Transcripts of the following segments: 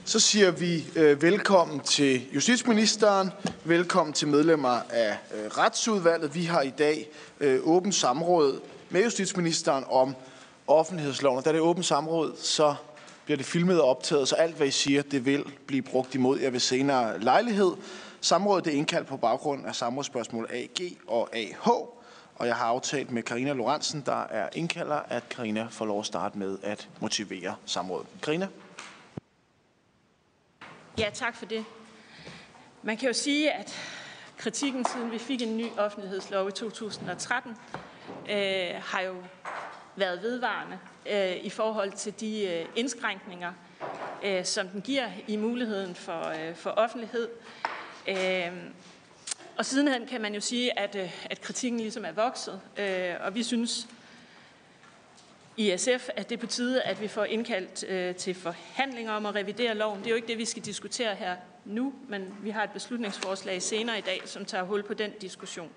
Så siger vi velkommen til justitsministeren, velkommen til medlemmer af retsudvalget. Vi har i dag åbent samråd med justitsministeren om offentlighedsloven. Og da det er åbent samråd, så bliver det filmet og optaget, så alt hvad I siger, det vil blive brugt imod jer ved senere lejlighed. Samrådet er indkaldt på baggrund af samrådsspørgsmål AG og AH. Og jeg har aftalt med Karina Lorentzen, der er indkalder, at Karina får lov at starte med at motivere samrådet. Karina? Ja, tak for det. Man kan jo sige, at kritikken, siden vi fik en ny offentlighedslov i 2013, har jo været vedvarende i forhold til de indskrænkninger, som den giver i muligheden for offentlighed. Og sidenhen kan man jo sige, at kritikken ligesom er vokset, og vi synes i SF, at det er på tide, at vi får indkaldt til forhandlinger om at revidere loven. Det er jo ikke det, vi skal diskutere her nu, men vi har et beslutningsforslag senere i dag, som tager hul på den diskussion.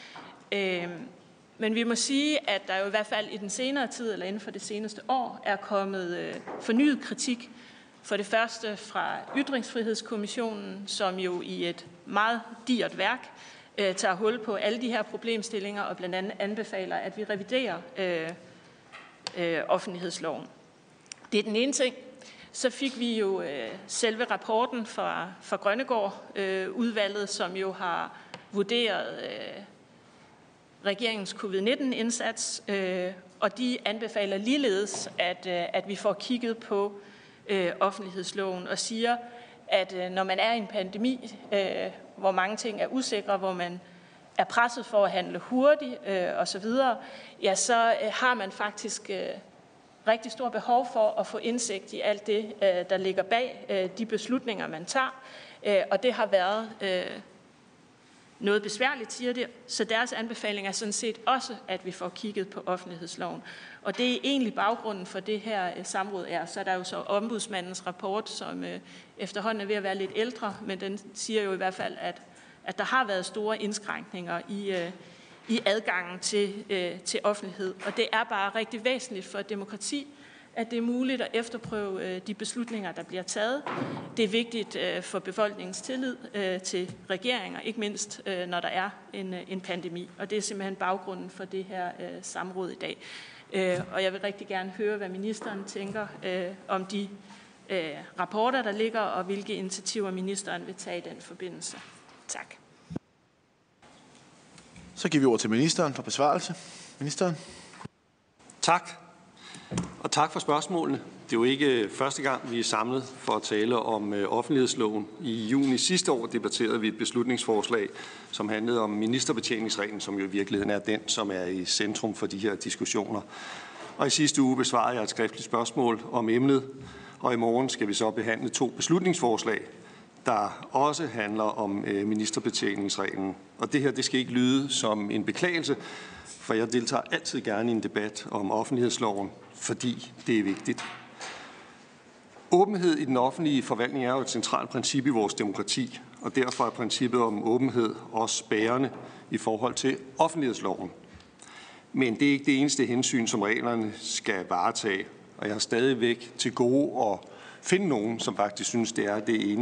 Men vi må sige, at der jo i hvert fald i den senere tid, eller inden for det seneste år, er kommet fornyet kritik. For det første fra Ytringsfrihedskommissionen, som jo i et meget digert værk tager hul på alle de her problemstillinger og blandt andet anbefaler, at vi reviderer offentlighedsloven. Det er den ene ting. Så fik vi jo selve rapporten fra Grønnegård-udvalget, som jo har vurderet regeringens covid-19-indsats, og de anbefaler ligeledes, at vi får kigget på offentlighedsloven og siger, at når man er i en pandemi, hvor mange ting er usikre, hvor man er presset for at handle hurtigt osv., ja, så har man faktisk rigtig stor behov for at få indsigt i alt det, der ligger bag de beslutninger, man tager. Og det har været noget besværligt, siger det, så deres anbefaling er sådan set også, at vi får kigget på offentlighedsloven. Og det er egentlig baggrunden for det her samråd er. Så er der jo så ombudsmandens rapport, som efterhånden er ved at være lidt ældre, men den siger jo i hvert fald, at der har været store indskrænkninger i adgangen til offentlighed. Og det er bare rigtig væsentligt for et demokrati, at det er muligt at efterprøve de beslutninger, der bliver taget. Det er vigtigt for befolkningens tillid til regeringer, ikke mindst når der er en pandemi. Og det er simpelthen baggrunden for det her samråd i dag. Og jeg vil rigtig gerne høre, hvad ministeren tænker om de rapporter, der ligger, og hvilke initiativer ministeren vil tage i den forbindelse. Tak. Så giver vi ord til ministeren for besvarelse. Ministeren. Tak. Og tak for spørgsmålene. Det er jo ikke første gang, vi er samlet for at tale om offentlighedsloven. I juni sidste år debatterede vi et beslutningsforslag, som handlede om ministerbetjeningsreglen, som jo i virkeligheden er den, som er i centrum for de her diskussioner. Og i sidste uge besvarede jeg et skriftligt spørgsmål om emnet, og i morgen skal vi så behandle 2 beslutningsforslag, der også handler om ministerbetjeningsreglen. Og det her, det skal ikke lyde som en beklagelse, for jeg deltager altid gerne i en debat om offentlighedsloven, fordi det er vigtigt. Åbenhed i den offentlige forvaltning er jo et centralt princip i vores demokrati, og derfor er princippet om åbenhed også bærende i forhold til offentlighedsloven. Men det er ikke det eneste hensyn, som reglerne skal varetage, og jeg har stadigvæk til gode at finde nogen, som faktisk synes, det er det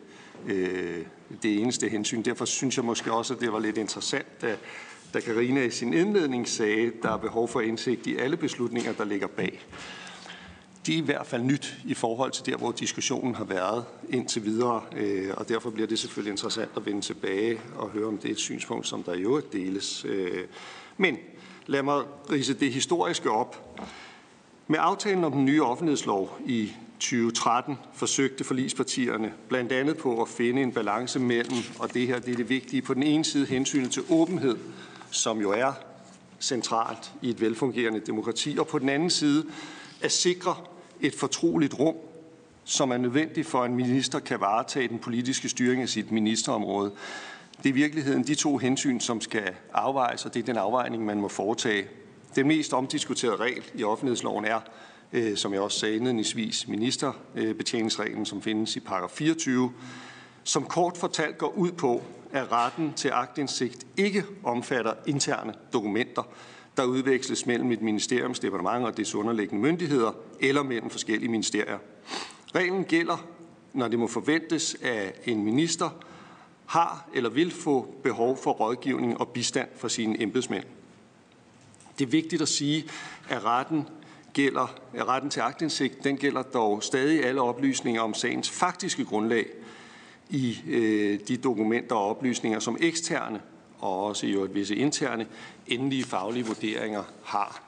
eneste hensyn. Derfor synes jeg måske også, at det var lidt interessant, da Karina i sin indledning sagde, at der er behov for indsigt i alle beslutninger, der ligger bag. Det er i hvert fald nyt i forhold til der, hvor diskussionen har været indtil videre, og derfor bliver det selvfølgelig interessant at vende tilbage og høre, om det er et synspunkt, som der i øvrigt deles. Men lad mig ridse det historiske op. Med aftalen om den nye offentlighedslov i 2013 forsøgte forligspartierne blandt andet på at finde en balance mellem, og det her det er det vigtige, på den ene side hensynet til åbenhed, som jo er centralt i et velfungerende demokrati, og på den anden side at sikre et fortroligt rum, som er nødvendigt for, at en minister kan varetage den politiske styring af sit ministerområde. Det er i virkeligheden de 2 hensyn, som skal afvejes, og det er den afvejning, man må foretage. Den mest omdiskuterede regel i offentlighedsloven er, som jeg også sagde indledningsvis, ministerbetjeningsreglen, som findes i paragraf 24, som kort fortalt går ud på, at retten til aktindsigt ikke omfatter interne dokumenter, der udveksles mellem et ministeriums departement og dets underliggende myndigheder eller mellem forskellige ministerier. Reglen gælder når det må forventes, at en minister har eller vil få behov for rådgivning og bistand fra sine embedsmænd. Det er vigtigt at sige, at retten til aktindsigt, den gælder dog stadig alle oplysninger om sagens faktiske grundlag i de dokumenter og oplysninger, som eksterne og også i øvrigt visse interne endelige faglige vurderinger har.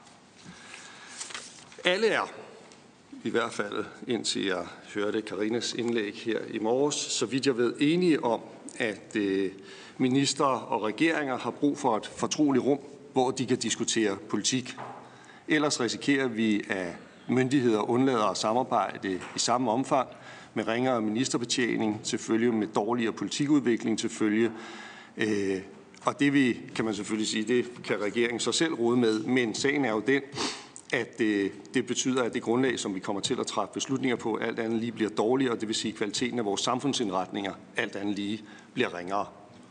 Alle er, i hvert fald indtil jeg hørte Karinas indlæg her i morges, så vidt jeg ved, enige om, at ministre og regeringer har brug for et fortroligt rum, hvor de kan diskutere politik. Ellers risikerer vi, at myndigheder undlader at samarbejde i samme omfang med ringere ministerbetjening til følge, med dårligere politikudvikling til følge. Og det kan man selvfølgelig sige, det kan regeringen så selv rode med, men sagen er jo den, at det betyder, at det grundlag, som vi kommer til at træffe beslutninger på, alt andet lige bliver dårligere, og det vil sige, at kvaliteten af vores samfundsindretninger alt andet lige bliver ringere.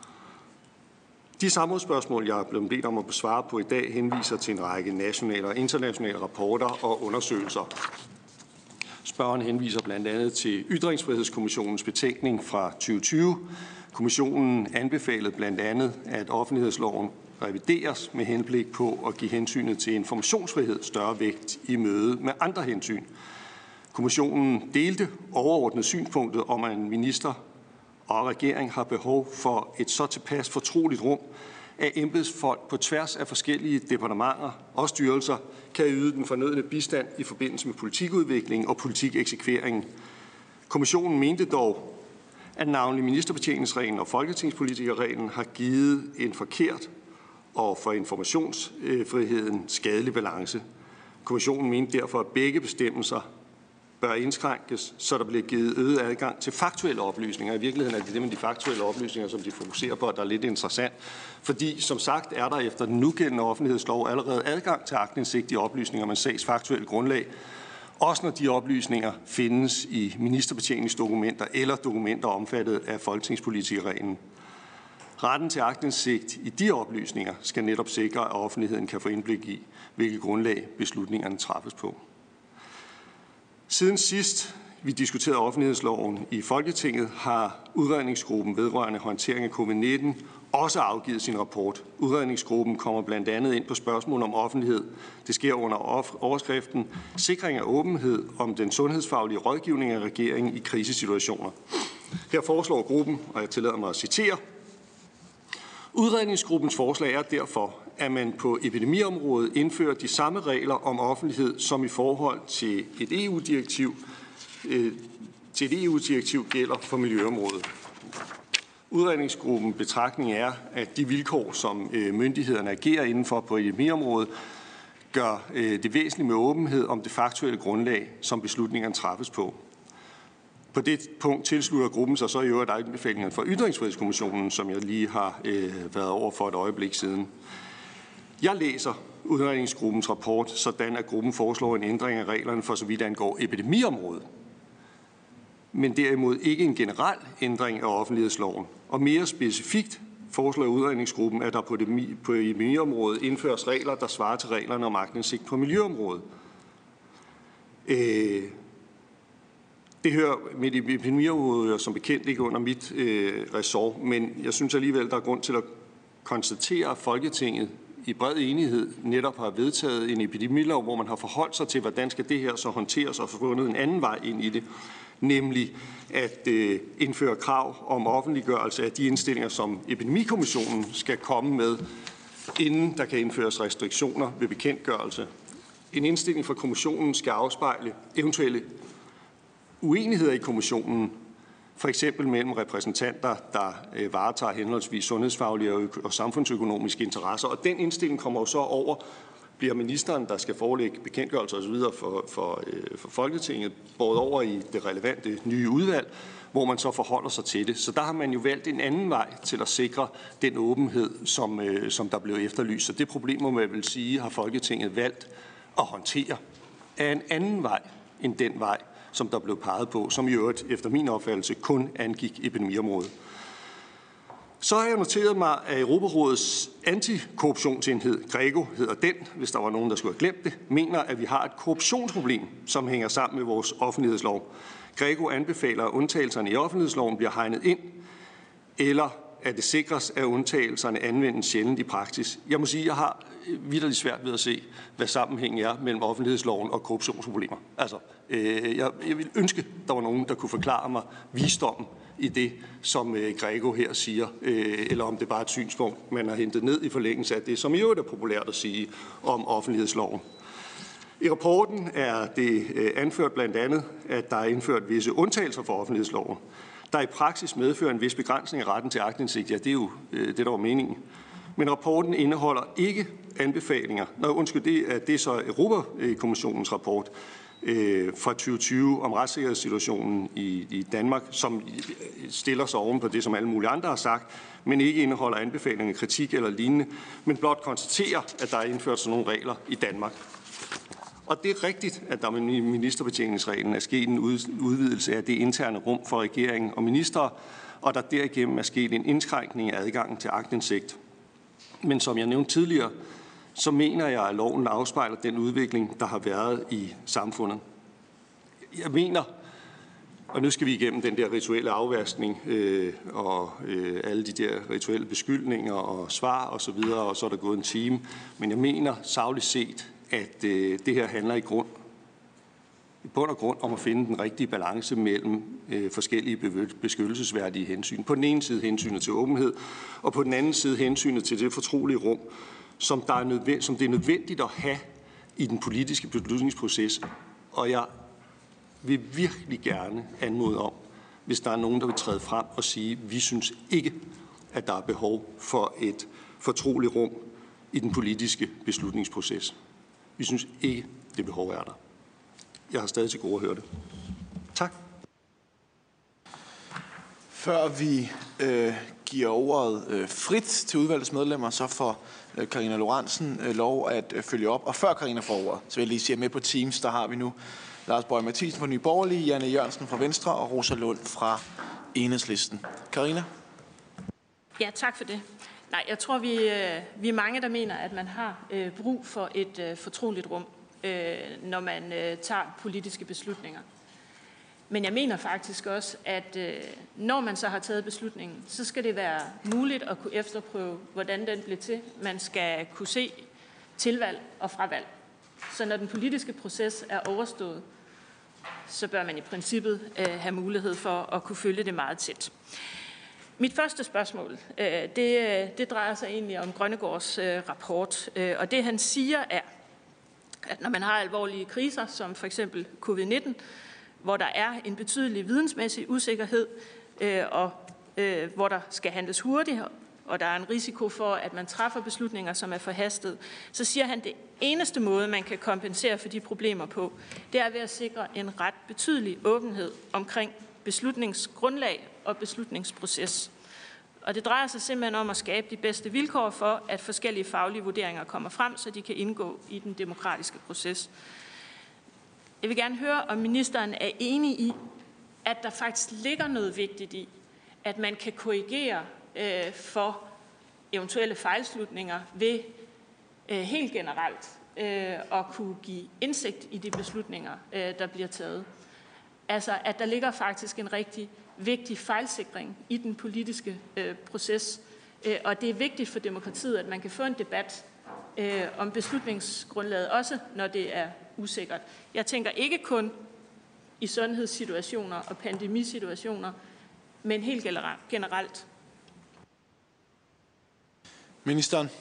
De samrådsspørgsmål, jeg er blevet bedt om at besvare på i dag, henviser til en række nationale og internationale rapporter og undersøgelser. Spørgeren henviser blandt andet til Ytringsfrihedskommissionens betænkning fra 2020. Kommissionen anbefalede blandt andet, at offentlighedsloven revideres med henblik på at give hensynet til informationsfrihed større vægt i møde med andre hensyn. Kommissionen delte overordnet synspunktet om, at en minister og regering har behov for et så tilpas fortroligt rum, at embedsfolk på tværs af forskellige departementer og styrelser kan yde den fornødne bistand i forbindelse med politikudvikling og politikeksekvering. Kommissionen mente dog, at navnlig ministerbetjeningsreglen og folketingspolitikerreglen har givet en forkert og for informationsfriheden skadelig balance. Kommissionen mente derfor, at begge bestemmelser bør indskrænkes, så der bliver givet øget adgang til faktuelle oplysninger. I virkeligheden er det med de faktuelle oplysninger, som de fokuserer på, der er lidt interessant. Fordi, som sagt, er der efter den nugældende offentlighedslov allerede adgang til aktindsigt i oplysninger med sags faktuelle grundlag, også når de oplysninger findes i ministerbetjeningsdokumenter eller dokumenter omfattet af folketingspolitikerreglen. Retten til aktindsigt i de oplysninger skal netop sikre, at offentligheden kan få indblik i, hvilket grundlag beslutningerne træffes på. Siden sidst vi diskuterede offentlighedsloven i Folketinget, har udredningsgruppen vedrørende håndtering af covid-19 også afgivet sin rapport. Udredningsgruppen kommer blandt andet ind på spørgsmål om offentlighed. Det sker under overskriften Sikring af åbenhed om den sundhedsfaglige rådgivning af regeringen i krisesituationer. Her foreslår gruppen, og jeg tillader mig at citere: Udredningsgruppens forslag er derfor, at man på epidemiområdet indfører de samme regler om offentlighed, som i forhold til et EU-direktiv gælder for miljøområdet. Udredningsgruppens betragtning er, at de vilkår, som myndighederne agerer indenfor på epidemiområdet, gør det væsentligt med åbenhed om det faktuelle grundlag, som beslutningerne træffes på. På det punkt tilslutter gruppen sig så i øvrigt anbefalingerne fra Ytringsfrihedskommissionen, som jeg lige har været over for et øjeblik siden. Jeg læser udredningsgruppens rapport, sådan at gruppen foreslår en ændring af reglerne for så vidt angår epidemiområdet, men derimod ikke en generel ændring af offentlighedsloven. Og mere specifikt foreslår udredningsgruppen, at der på epidemiområdet indføres regler, der svarer til reglerne om aktindsigt på miljøområdet. Det hører med epidemiområdet som bekendt ikke under mit ressort, men jeg synes alligevel, der er grund til at konstatere, at Folketinget i bred enighed netop har vedtaget en epidemilov, hvor man har forholdt sig til, hvordan skal det her så håndteres og fundet en anden vej ind i det, nemlig at indføre krav om offentliggørelse af de indstillinger, som Epidemikommissionen skal komme med, inden der kan indføres restriktioner ved bekendtgørelse. En indstilling fra kommissionen skal afspejle eventuelle uenigheder i kommissionen, for eksempel mellem repræsentanter, der varetager henholdsvis sundhedsfaglige og samfundsøkonomiske interesser. Og den indstilling kommer jo så over, bliver ministeren, der skal forelægge bekendtgørelser osv. for Folketinget, båret over i det relevante nye udvalg, hvor man så forholder sig til det. Så der har man jo valgt en anden vej til at sikre den åbenhed, som der blev efterlyst. Så det problem, må man vel sige, har Folketinget valgt at håndtere af en anden vej end den vej, som der blev peget på, som i øvrigt efter min opfattelse kun angik epidemiområdet. Så har jeg noteret mig, at Europarådets antikorruptionsenhed, GRECO hedder den, hvis der var nogen, der skulle have glemt det, mener, at vi har et korruptionsproblem, som hænger sammen med vores offentlighedslov. GRECO anbefaler, at undtagelserne i offentlighedsloven bliver hegnet ind, eller at det sikres, at undtagelserne anvendes sjældent i praksis. Jeg må sige, at jeg har vitterligt svært ved at se, hvad sammenhængen er mellem offentlighedsloven og korruptionsproblemer. Altså, jeg vil ønske, der var nogen, der kunne forklare mig visdommen i det, som GRECO her siger, eller om det bare er et synspunkt, man har hentet ned i forlængelse af det, som i øvrigt er populært at sige om offentlighedsloven. I rapporten er det anført blandt andet, at der er indført visse undtagelser for offentlighedsloven, der i praksis medfører en vis begrænsning af retten til aktindsigt. Ja, det er jo det, der var meningen. Men rapporten indeholder ikke anbefalinger. Det er så Europakommissionens rapport fra 2020 om retssikkerhedssituationen i Danmark, som stiller sig oven på det, som alle mulige andre har sagt, men ikke indeholder anbefalinger, kritik eller lignende, men blot konstaterer, at der er indført sådan nogle regler i Danmark. Og det er rigtigt, at der med ministerbetjeningsreglen er sket en udvidelse af det interne rum for regeringen og ministre, og der derigennem er sket en indskrænkning af adgangen til aktindsigt. Men som jeg nævnte tidligere, så mener jeg, at loven afspejler den udvikling, der har været i samfundet. Jeg mener, og nu skal vi igennem den der rituelle afvaskning og alle de der rituelle beskyldninger og svar osv., og så er der gået en time. Men jeg mener sagligt set, at det her handler i bund og grund om at finde den rigtige balance mellem forskellige beskyttelsesværdige hensyn. På den ene side hensynet til åbenhed, og på den anden side hensynet til det fortrolige rum, som det er nødvendigt at have i den politiske beslutningsproces. Og jeg vil virkelig gerne anmode om, hvis der er nogen, der vil træde frem og sige, at vi synes ikke, at der er behov for et fortroligt rum i den politiske beslutningsproces. Vi synes ikke, det behov er der. Jeg har stadig til gode at høre det. Tak. Før vi giver ordet frit til udvalgets medlemmer, så får Karina Lorentzen lov at følge op. Og før Karina får ordet, så vil jeg lige sige, at med på Teams, der har vi nu Lars Boje Mathiesen fra Nye Borgerlige, Janne Jørgensen fra Venstre og Rosa Lund fra Enhedslisten. Karina? Ja, tak for det. Nej, jeg tror, vi er mange, der mener, at man har brug for et fortroligt rum, når man tager politiske beslutninger. Men jeg mener faktisk også, at når man så har taget beslutningen, så skal det være muligt at kunne efterprøve, hvordan den blev til. Man skal kunne se tilvalg og fravalg. Så når den politiske proces er overstået, så bør man i princippet have mulighed for at kunne følge det meget tæt. Mit første spørgsmål, det drejer sig egentlig om Grønnegårds rapport. Og det han siger er, at når man har alvorlige kriser, som for eksempel covid-19, hvor der er en betydelig vidensmæssig usikkerhed, og hvor der skal handles hurtigt, og der er en risiko for, at man træffer beslutninger, som er forhastet, så siger han, at det eneste måde, man kan kompensere for de problemer på, det er ved at sikre en ret betydelig åbenhed omkring beslutningsgrundlag og beslutningsproces. Og det drejer sig simpelthen om at skabe de bedste vilkår for, at forskellige faglige vurderinger kommer frem, så de kan indgå i den demokratiske proces. Jeg vil gerne høre, om ministeren er enig i, at der faktisk ligger noget vigtigt i, at man kan korrigere for eventuelle fejlslutninger ved helt generelt at kunne give indsigt i de beslutninger, der bliver taget. Altså, at der ligger faktisk en rigtig vigtig fejlsikring i den politiske proces, og det er vigtigt for demokratiet, at man kan få en debat om beslutningsgrundlaget, også når det er usikkert. Jeg tænker ikke kun i sundhedssituationer og pandemisituationer, men helt generelt. Ministeren.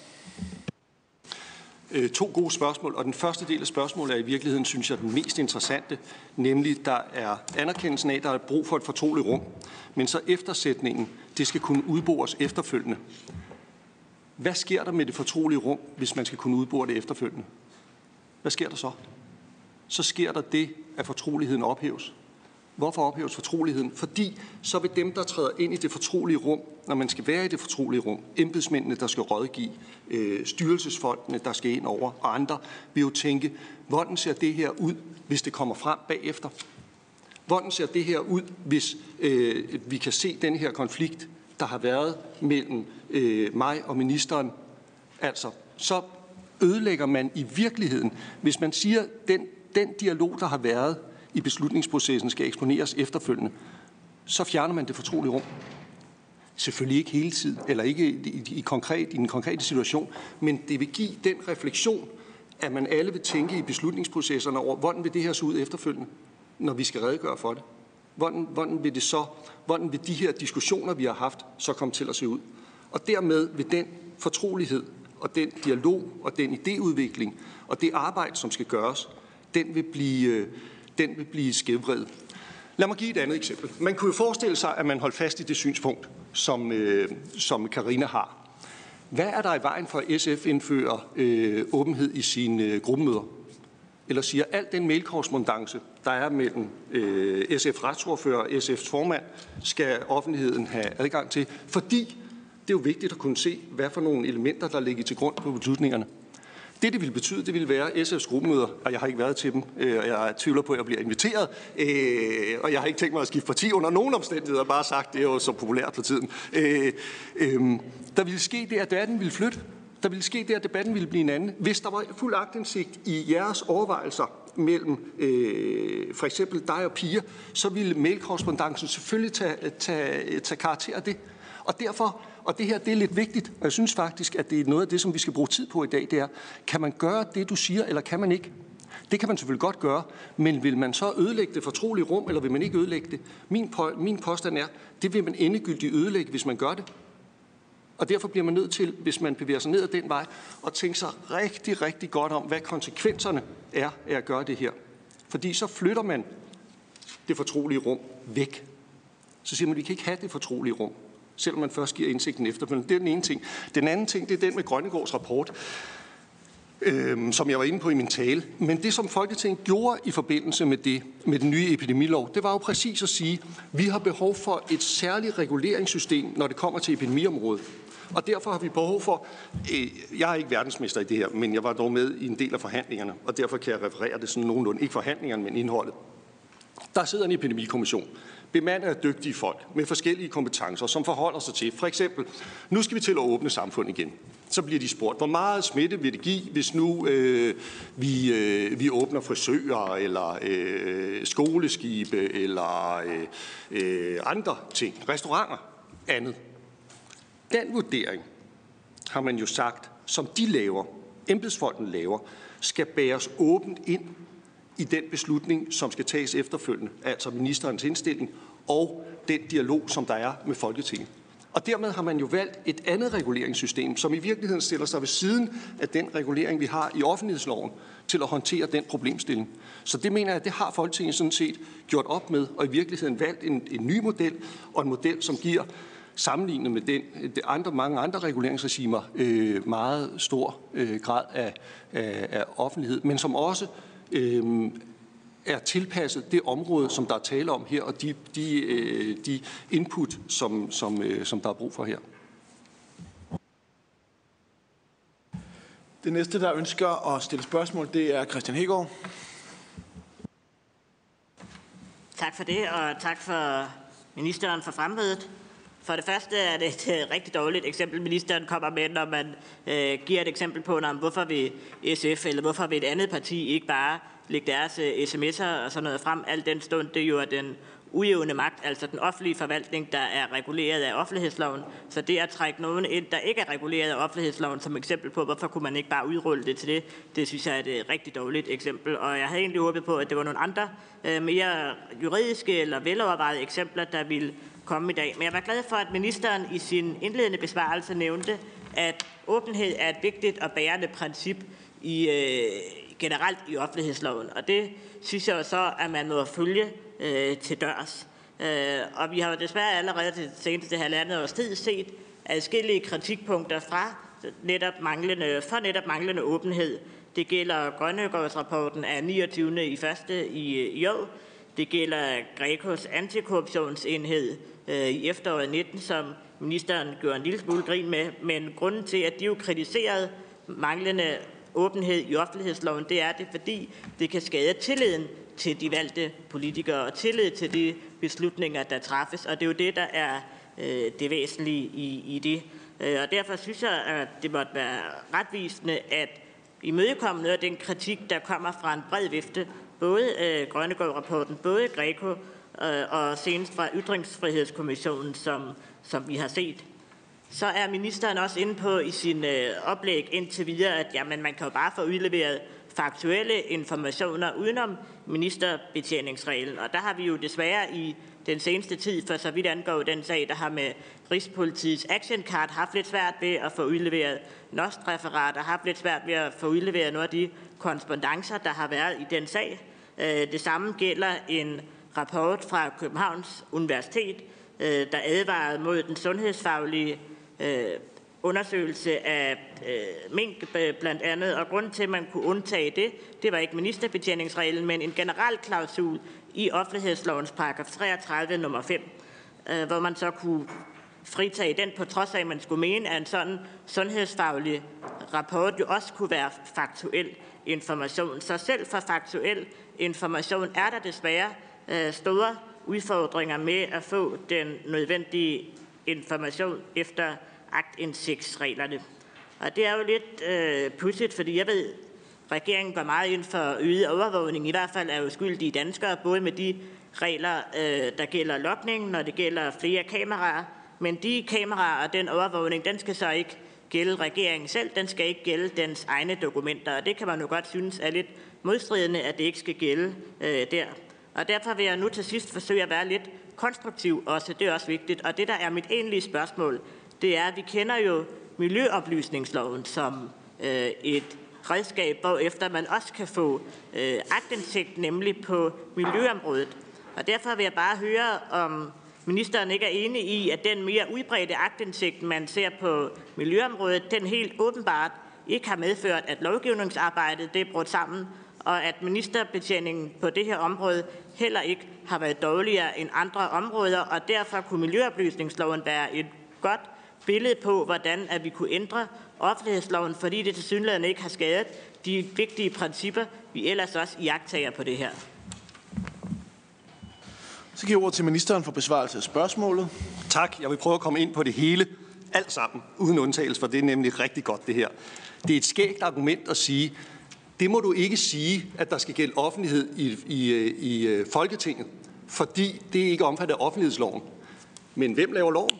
To gode spørgsmål, og den første del af spørgsmålet er i virkeligheden, synes jeg, den mest interessante, nemlig der er anerkendelsen af, at der er brug for et fortroligt rum, men så eftersætningen, det skal kunne udbores efterfølgende. Hvad sker der med det fortrolige rum, hvis man skal kunne udbore det efterfølgende? Hvad sker der så? Så sker der det, at fortroligheden ophæves. Hvorfor ophæves fortroligheden? Fordi så vil dem, der træder ind i det fortrolige rum, når man skal være i det fortrolige rum, embedsmændene, der skal rådgive, styrelsesfolkene, der skal ind over, og andre, vil jo tænke, hvordan ser det her ud, hvis det kommer frem bagefter? Hvordan ser det her ud, hvis vi kan se den her konflikt der har været mellem mig og ministeren, altså, så ødelægger man i virkeligheden, hvis man siger, at den dialog, der har været i beslutningsprocessen, skal eksponeres efterfølgende, så fjerner man det fortrolige rum. Selvfølgelig ikke hele tiden, eller ikke i den konkrete situation, men det vil give den refleksion, at man alle vil tænke i beslutningsprocesserne over, hvordan vil det her se ud efterfølgende, når vi skal redegøre for det. Hvordan vil de her diskussioner, vi har haft, så komme til at se ud? Og dermed vil den fortrolighed og den dialog og den idéudvikling og det arbejde, som skal gøres, den vil blive skævvredet. Lad mig give et andet eksempel. Man kunne jo forestille sig, at man holdt fast i det synspunkt, som Karina har. Hvad er der i vejen for, at SF indfører åbenhed i sine gruppemøder? Eller siger, at al den mailkorrespondance, der er mellem SF's retsordfører og SF's formand, skal offentligheden have adgang til, fordi det er jo vigtigt at kunne se, hvad for nogle elementer, der ligger til grund på beslutningerne. Det ville betyde, det ville være SF's gruppemøder, og jeg har ikke været til dem, og jeg tvivler på, at jeg bliver inviteret, og jeg har ikke tænkt mig at skifte parti under nogen omstændigheder, bare sagt, det er jo så populært for tiden. Der ville ske det, at debatten ville flytte. Der ville ske det, at debatten ville blive en anden. Hvis der var fuld aktindsigt i jeres overvejelser mellem for eksempel dig og Pia, så ville mailkorrespondancen selvfølgelig tage karakter af det. Og derfor, og det her det er lidt vigtigt, og jeg synes faktisk, at det er noget af det, som vi skal bruge tid på i dag, det er, kan man gøre det, du siger, eller kan man ikke? Det kan man selvfølgelig godt gøre, men vil man så ødelægge det fortrolige rum, eller vil man ikke ødelægge det? Min påstand er, det vil man endegyldigt ødelægge, hvis man gør det. Og derfor bliver man nødt til, hvis man bevæger sig ned ad den vej, at tænke sig rigtig, rigtig godt om, hvad konsekvenserne er af at gøre det her. Fordi så flytter man det fortrolige rum væk. Så siger man, at vi kan ikke have det fortrolige rum, selvom man først giver indsigten efterfølgende. Det er den ene ting. Den anden ting, det er den med Grønnegårds rapport, som jeg var inde på i min tale. Men det, som Folketinget gjorde i forbindelse med den nye epidemilov, det var jo præcis at sige, at vi har behov for et særligt reguleringssystem, når det kommer til epidemiområdet. Og derfor har vi behov for, jeg er ikke verdensmester i det her, men jeg var dog med i en del af forhandlingerne, og derfor kan jeg referere det sådan nogenlunde, ikke forhandlingerne, men indholdet. Der sidder en epidemikommission, bemandet af dygtige folk med forskellige kompetencer, som forholder sig til, for eksempel, nu skal vi til at åbne samfundet igen. Så bliver de spurgt, hvor meget smitte vil det give, hvis nu vi åbner frisører, eller skoleskibe, eller andre ting, restauranter, andet. Den vurdering, har man jo sagt, som de laver, embedsfolken laver, skal bæres åbent ind i den beslutning, som skal tages efterfølgende, altså ministerens indstilling og den dialog, som der er med Folketinget. Og dermed har man jo valgt et andet reguleringssystem, som i virkeligheden stiller sig ved siden af den regulering, vi har i offentlighedsloven, til at håndtere den problemstilling. Så det mener jeg, det har Folketinget sådan set gjort op med, og i virkeligheden valgt en ny model, og en model, som giver sammenlignet med mange andre reguleringsregimer meget stor grad af offentlighed, men som også er tilpasset det område, som der er tale om her, og de input, som der er brug for her. Det næste, der ønsker at stille spørgsmål, det er Kristian Hegaard. Tak for det, og tak for ministeren for fremmedet. For det første er det et rigtig dårligt eksempel, ministeren kommer med, når man giver et eksempel på, hvorfor vil SF eller hvorfor vil et andet parti ikke bare lægge deres sms'er og sådan noget frem, al den stund det jo er den ujævne magt, altså den offentlige forvaltning, der er reguleret af offentlighedsloven. Så det at trække nogen ind, der ikke er reguleret af offentlighedsloven, som eksempel på, hvorfor kunne man ikke bare udrulle det til det, det synes jeg er et rigtig dårligt eksempel. Og jeg havde egentlig håbet på, at det var nogle andre mere juridiske eller velovervejede eksempler, der ville komme i dag. Men jeg var glad for, at ministeren i sin indledende besvarelse nævnte, at åbenhed er et vigtigt og bærende princip generelt i offentlighedsloven. Og det synes jeg jo så, at man må følge til dørs. Og vi har jo desværre allerede til det seneste halvandet års tid set adskillige kritikpunkter fra netop manglende åbenhed. Det gælder Grønnegårdsrapporten af 29.1. i år. Det gælder Grecos antikorruptionsenhed i efteråret 19, som ministeren gjorde en lille smule grin med. Men grunden til, at de jo kritiserede manglende åbenhed i offentlighedsloven, det er det, fordi det kan skade tilliden til de valgte politikere og tillid til de beslutninger, der træffes. Og det er jo det, der er det væsentlige i det. Og derfor synes jeg, at det måtte være retvisende at imødekomme noget af den kritik, der kommer fra en bred vifte, både Grønnegård-rapporten, både Greco og senest fra Ytringsfrihedskommissionen, som vi har set. Så er ministeren også inde på i sin oplæg indtil videre, at jamen, man kan jo bare få udleveret faktuelle informationer udenom ministerbetjeningsreglen. Og der har vi jo desværre i den seneste tid, for så vidt angår den sag, der har med Rigspolitiets actioncard, haft lidt svært ved at få udleveret NOST-referater, haft lidt svært ved at få udleveret nogle af de korrespondancer, der har været i den sag. Det samme gælder en rapport fra Københavns Universitet, der advarede mod den sundhedsfaglige undersøgelse af mink blandt andet, og grunden til, at man kunne undtage det var ikke ministerbetjeningsreglen, men en generel klausul i offentlighedslovens paragraf 33 nummer 5, hvor man så kunne fritage den, på trods af, at man skulle mene, at en sådan sundhedsfaglig rapport jo også kunne være faktuel information. Så selv for faktuel information er der desværre store udfordringer med at få den nødvendige information efter aktindsigtsreglerne. Og det er jo lidt pudsigt, fordi jeg ved, regeringen går meget ind for øget overvågning, i hvert fald er uskyldige danskere, både med de regler, der gælder logning, når det gælder flere kameraer, men de kameraer og den overvågning, den skal så ikke gælde regeringen selv, den skal ikke gælde dens egne dokumenter, og det kan man jo godt synes er lidt modstridende, at det ikke skal gælde der. Og derfor vil jeg nu til sidst forsøge at være lidt konstruktiv også, det er også vigtigt, og det der er mit egentlige spørgsmål, det er, at vi kender jo miljøoplysningsloven som et redskab, hvorefter man også kan få aktindsigt, nemlig på miljøområdet. Og derfor vil jeg bare høre, om ministeren ikke er enig i, at den mere udbredte aktindsigt, man ser på miljøområdet, den helt åbenbart ikke har medført, at lovgivningsarbejdet det er brudt sammen, og at ministerbetjeningen på det her område heller ikke har været dårligere end andre områder, og derfor kunne miljøoplysningsloven være et godt billede på, hvordan at vi kunne ændre offentlighedsloven, fordi det tilsyneladende ikke har skadet de vigtige principper, vi ellers også iagttager på det her. Så giver jeg ordet til ministeren for besvarelse af spørgsmålet. Tak. Jeg vil prøve at komme ind på det hele, alt sammen, uden undtagelse, for det er nemlig rigtig godt det her. Det er et skægt argument at sige, det må du ikke sige, at der skal gælde offentlighed i Folketinget, fordi det ikke omfatter offentlighedsloven. Men hvem laver loven?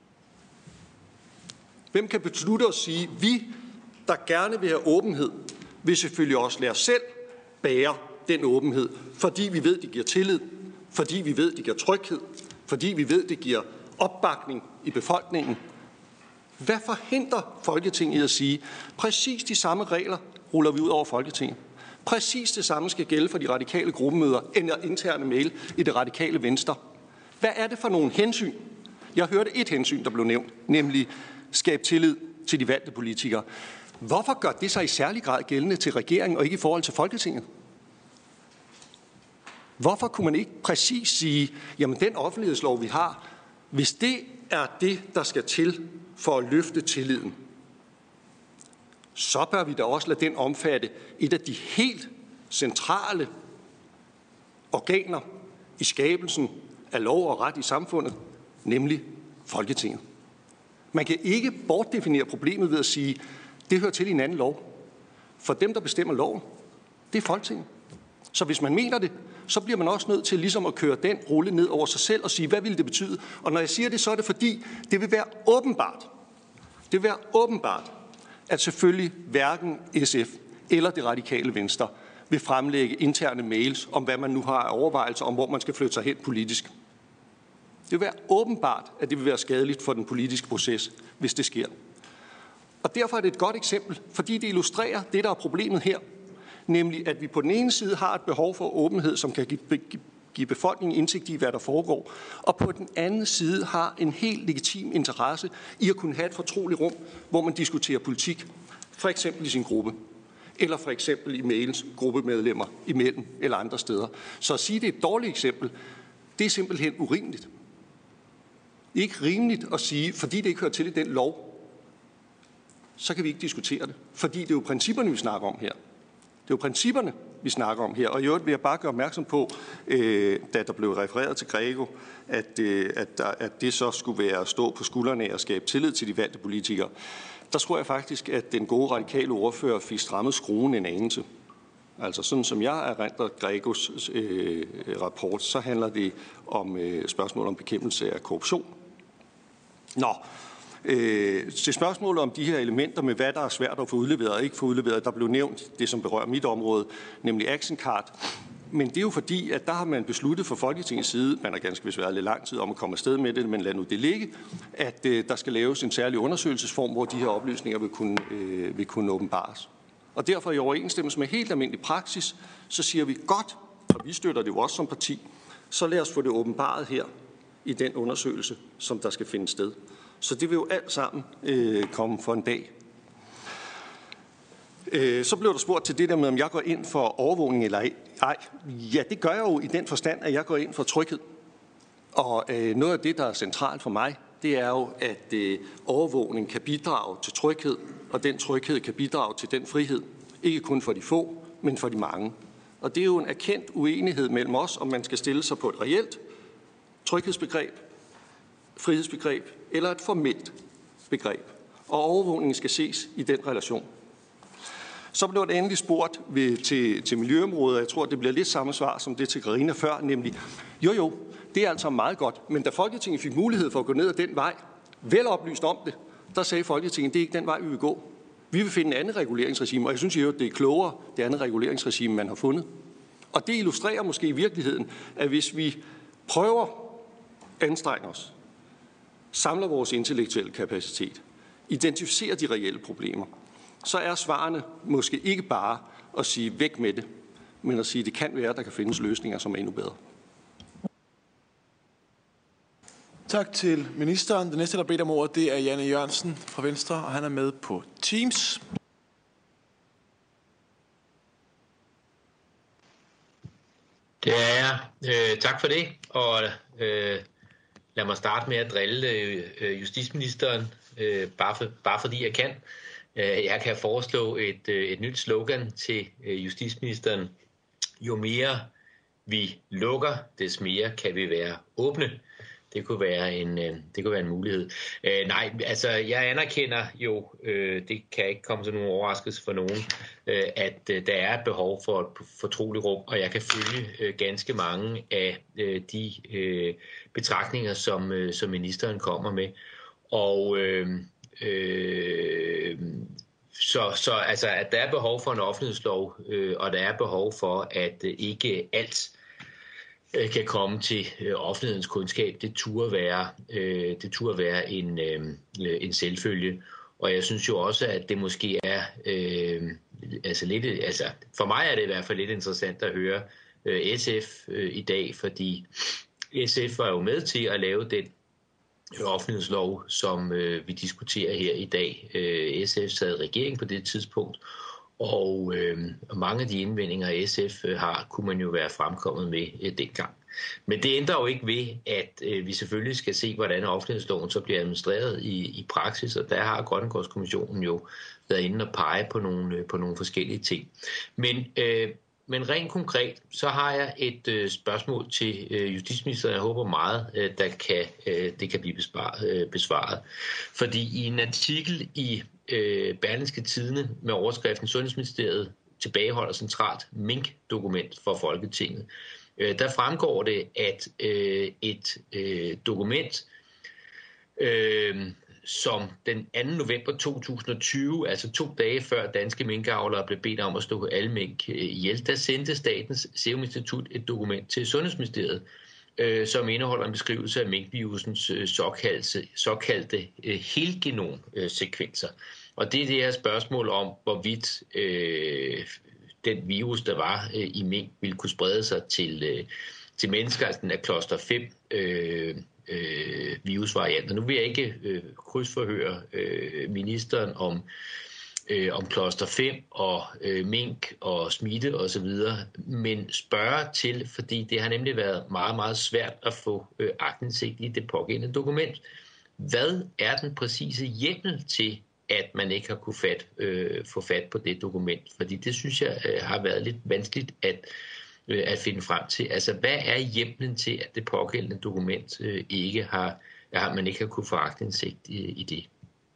Hvem kan beslutte at sige, vi, der gerne vil have åbenhed, vil selvfølgelig også lade os selv bære den åbenhed, fordi vi ved, det giver tillid, fordi vi ved, det giver tryghed, fordi vi ved, det giver opbakning i befolkningen. Hvad forhindrer Folketinget i at sige, præcis de samme regler ruller vi ud over Folketinget? Præcis det samme skal gælde for de radikale gruppemøder eller interne mail i det radikale Venstre. Hvad er det for nogle hensyn? Jeg hørte et hensyn, der blev nævnt, nemlig skabe tillid til de valgte politikere. Hvorfor gør det sig i særlig grad gældende til regeringen og ikke i forhold til Folketinget? Hvorfor kunne man ikke præcis sige, jamen den offentlighedslov, vi har, hvis det er det, der skal til for at løfte tilliden, så bør vi da også lade den omfatte et af de helt centrale organer i skabelsen af lov og ret i samfundet, nemlig Folketinget. Man kan ikke bortdefinere problemet ved at sige, det hører til i en anden lov. For dem, der bestemmer loven, det er Folketinget. Så hvis man mener det, så bliver man også nødt til ligesom at køre den rulle ned over sig selv og sige, hvad vil det betyde? Og når jeg siger det, så er det fordi, det vil være åbenbart, at selvfølgelig hverken SF eller det radikale Venstre vil fremlægge interne mails om, hvad man nu har af overvejelser om, hvor man skal flytte sig hen politisk. Det vil være åbenbart, at det vil være skadeligt for den politiske proces, hvis det sker. Og derfor er det et godt eksempel, fordi det illustrerer det, der er problemet her. Nemlig, at vi på den ene side har et behov for åbenhed, som kan give befolkningen indsigt i, hvad der foregår, og på den anden side har en helt legitim interesse i at kunne have et fortroligt rum, hvor man diskuterer politik, for eksempel i sin gruppe, eller for eksempel i mails gruppemedlemmer imellem eller andre steder. Så at sige, det er et dårligt eksempel, det er simpelthen urimeligt. Det er ikke rimeligt at sige, fordi det ikke hører til i den lov, så kan vi ikke diskutere det, fordi det er jo principperne, vi snakker om her. Det er jo principperne, vi snakker om her. Og i øvrigt vil jeg bare gøre opmærksom på, da der blev refereret til Grego, at det så skulle være at stå på skuldrene af og skabe tillid til de valgte politikere. Der tror jeg faktisk, at den gode radikale ordfører fik strammet skruen en anelse. Altså sådan som jeg erindrer Gregos rapport, så handler det om spørgsmål om bekæmpelse af korruption. Til spørgsmålet om de her elementer med, hvad der er svært at få udleveret og ikke få udleveret, der blev nævnt det, som berører mit område, nemlig action card. Men det er jo fordi, at der har man besluttet fra Folketingets side, man har ganske vist været lidt lang tid om at komme afsted med det, men lad nu det ligge, at der skal laves en særlig undersøgelsesform, hvor de her oplysninger vil kunne åbenbares. Og derfor i overensstemmelse med helt almindelig praksis, så siger vi godt, og vi støtter det jo også som parti, så lad os få det åbenbaret her i den undersøgelse, som der skal finde sted. Så det vil jo alt sammen komme for en dag. Så blev der spurgt til det der med, om jeg går ind for overvågning eller ej. Ja, det gør jeg jo i den forstand, at jeg går ind for tryghed. Og noget af det, der er centralt for mig, det er jo, at overvågning kan bidrage til tryghed, og den tryghed kan bidrage til den frihed. Ikke kun for de få, men for de mange. Og det er jo en erkendt uenighed mellem os, om man skal stille sig på et reelt tryghedsbegreb, frihedsbegreb eller et formelt begreb. Og overvågningen skal ses i den relation. Så blev det endelig spurgt til miljøområdet, og jeg tror, det bliver lidt samme svar som det til Karina før, nemlig, jo, det er altså meget godt, men da Folketinget fik mulighed for at gå ned ad den vej, vel oplyst om det, der sagde Folketinget, det er ikke den vej, vi vil gå. Vi vil finde en anden reguleringsregime, og jeg synes jo, det er klogere, det andet reguleringsregime, man har fundet. Og det illustrerer måske i virkeligheden, at hvis vi prøver at anstrenge os, samler vores intellektuelle kapacitet, identificerer de reelle problemer, så er svarene måske ikke bare at sige væk med det, men at sige, at det kan være, at der kan findes løsninger, som er endnu bedre. Tak til ministeren. Den næste, der bedt om ordet, det er Janne Jørgensen fra Venstre, og han er med på Teams. Det er jeg. Tak for det, og lad mig starte med at drille justitsministeren, bare fordi jeg kan. Jeg kan foreslå et nyt slogan til justitsministeren. Jo mere vi lukker, des mere kan vi være åbne. Det kunne være en mulighed. Nej, altså jeg anerkender jo, det kan ikke komme som nogen overraskelse for nogen, at der er et behov for et fortroligt rum, og jeg kan følge ganske mange af de betragtninger, som ministeren kommer med. Og så altså, at der er behov for en offentlighedslov, og der er behov for, at ikke alt kan komme til offentlighedens kundskab, det turde være en selvfølge. Og jeg synes jo også, at det måske er for mig er det i hvert fald lidt interessant at høre SF i dag, fordi SF var jo med til at lave den offentlighedslov, som vi diskuterer her i dag. SF sad i regeringen på det tidspunkt, og mange af de indvendinger, SF har, kunne man jo være fremkommet med dengang. Men det ændrer jo ikke ved, at vi selvfølgelig skal se, hvordan offentlighedsloven så bliver administreret i praksis, og der har Grønnegårdskommissionen jo været inde og pege på nogle forskellige ting. Men rent konkret, så har jeg et spørgsmål til justitsministeren. Jeg håber meget, det kan blive besvaret. Fordi i en artikel i Berlingske Tidende med overskriften Sundhedsministeriet tilbageholder centralt mink-dokument for Folketinget, der fremgår det, at et dokument, som den 2. november 2020, altså 2 dage før danske minkavlere blev bedt om at slå alle mink ihjel, der sendte Statens Serum Institut et dokument til Sundhedsministeriet, som indeholder en beskrivelse af minkvirusens såkaldte helgenomsekvenser. Og det er det her spørgsmål om, hvorvidt den virus, der var i mink, ville kunne sprede sig til mennesker, altså den er cluster 5 virusvarianter. Nu vil jeg ikke krydsforhøre ministeren om cluster 5 og mink og smitte osv., men spørge til, fordi det har nemlig været meget, meget svært at få aktindsigt i det pågældende dokument. Hvad er den præcise hjemmel til at man ikke har kunne få fat på det dokument. Fordi det synes jeg har været lidt vanskeligt at finde frem til. Altså, hvad er hjemmelen til, at det pågældende dokument man ikke har kunne få aktindsigt i det?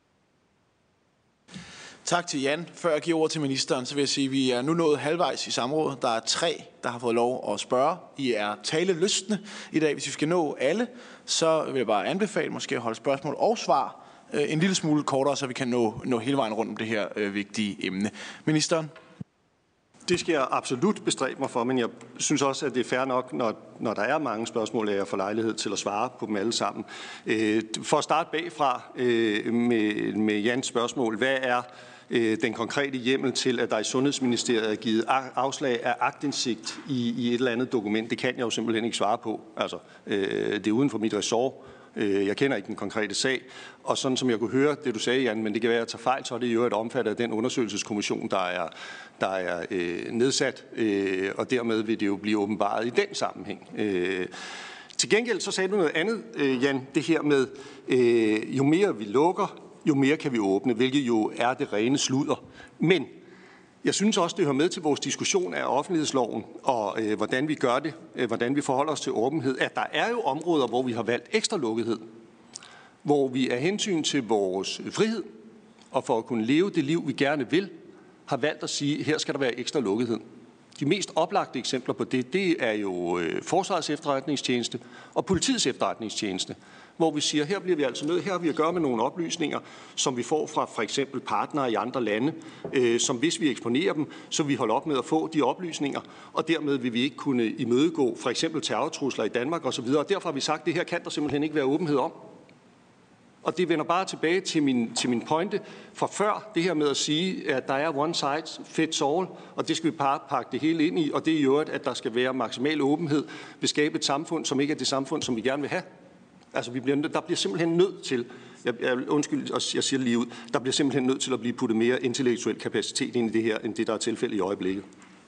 Tak til Jan. Før jeg giver ord til ministeren, så vil jeg sige, at vi er nu nået halvvejs i samrådet. Der er 3, der har fået lov at spørge. I er talelystne i dag. Hvis vi skal nå alle, så vil jeg bare anbefale måske at holde spørgsmål og svar en lille smule kortere, så vi kan nå hele vejen rundt om det her vigtige emne. Ministeren? Det skal jeg absolut bestræbe mig for, men jeg synes også, at det er fair nok, når der er mange spørgsmål, at jeg får lejlighed til at svare på dem alle sammen. For at starte bagfra med Jans spørgsmål, hvad er den konkrete hjemmel til, at der i Sundhedsministeriet er givet afslag af aktindsigt i et eller andet dokument? Det kan jeg jo simpelthen ikke svare på. Altså, det er uden for mit ressort. Jeg kender ikke den konkrete sag, og sådan som jeg kunne høre det, du sagde, Jan, men det kan være, at jeg tager fejl, så er det jo et omfattet af den undersøgelseskommission, der er nedsat, og dermed vil det jo blive åbenbaret i den sammenhæng. Til gengæld så sagde du noget andet, Jan, det her med, jo mere vi lukker, jo mere kan vi åbne, hvilket jo er det rene sludder. Men jeg synes også, det hører med til vores diskussion af offentlighedsloven og hvordan vi gør det, hvordan vi forholder os til åbenhed, at der er jo områder, hvor vi har valgt ekstra lukkethed, hvor vi af hensyn til vores frihed og for at kunne leve det liv, vi gerne vil, har valgt at sige, at her skal der være ekstra lukkethed. De mest oplagte eksempler på det er jo Forsvarets Efterretningstjeneste og Politiets Efterretningstjeneste, hvor vi siger, her bliver vi altså nødt, her har vi at gøre med nogle oplysninger, som vi får fra for eksempel partnere i andre lande, som hvis vi eksponerer dem, så vi holder op med at få de oplysninger, og dermed vil vi ikke kunne imødegå for eksempel terrortrusler i Danmark osv. Og derfor har vi sagt, at det her kan der simpelthen ikke være åbenhed om. Og det vender bare tilbage til min pointe fra før, det her med at sige, at der er one size fits all, og det skal vi bare pakke det hele ind i, og det er jo, at der skal være maksimal åbenhed, vil skabe et samfund, som ikke er det samfund, som vi gerne vil have. Altså, der bliver simpelthen nødt til, jeg siger lige ud, der bliver simpelthen nødt til at blive puttet mere intellektuel kapacitet ind i det her, end det, der er tilfældet i øjeblikket.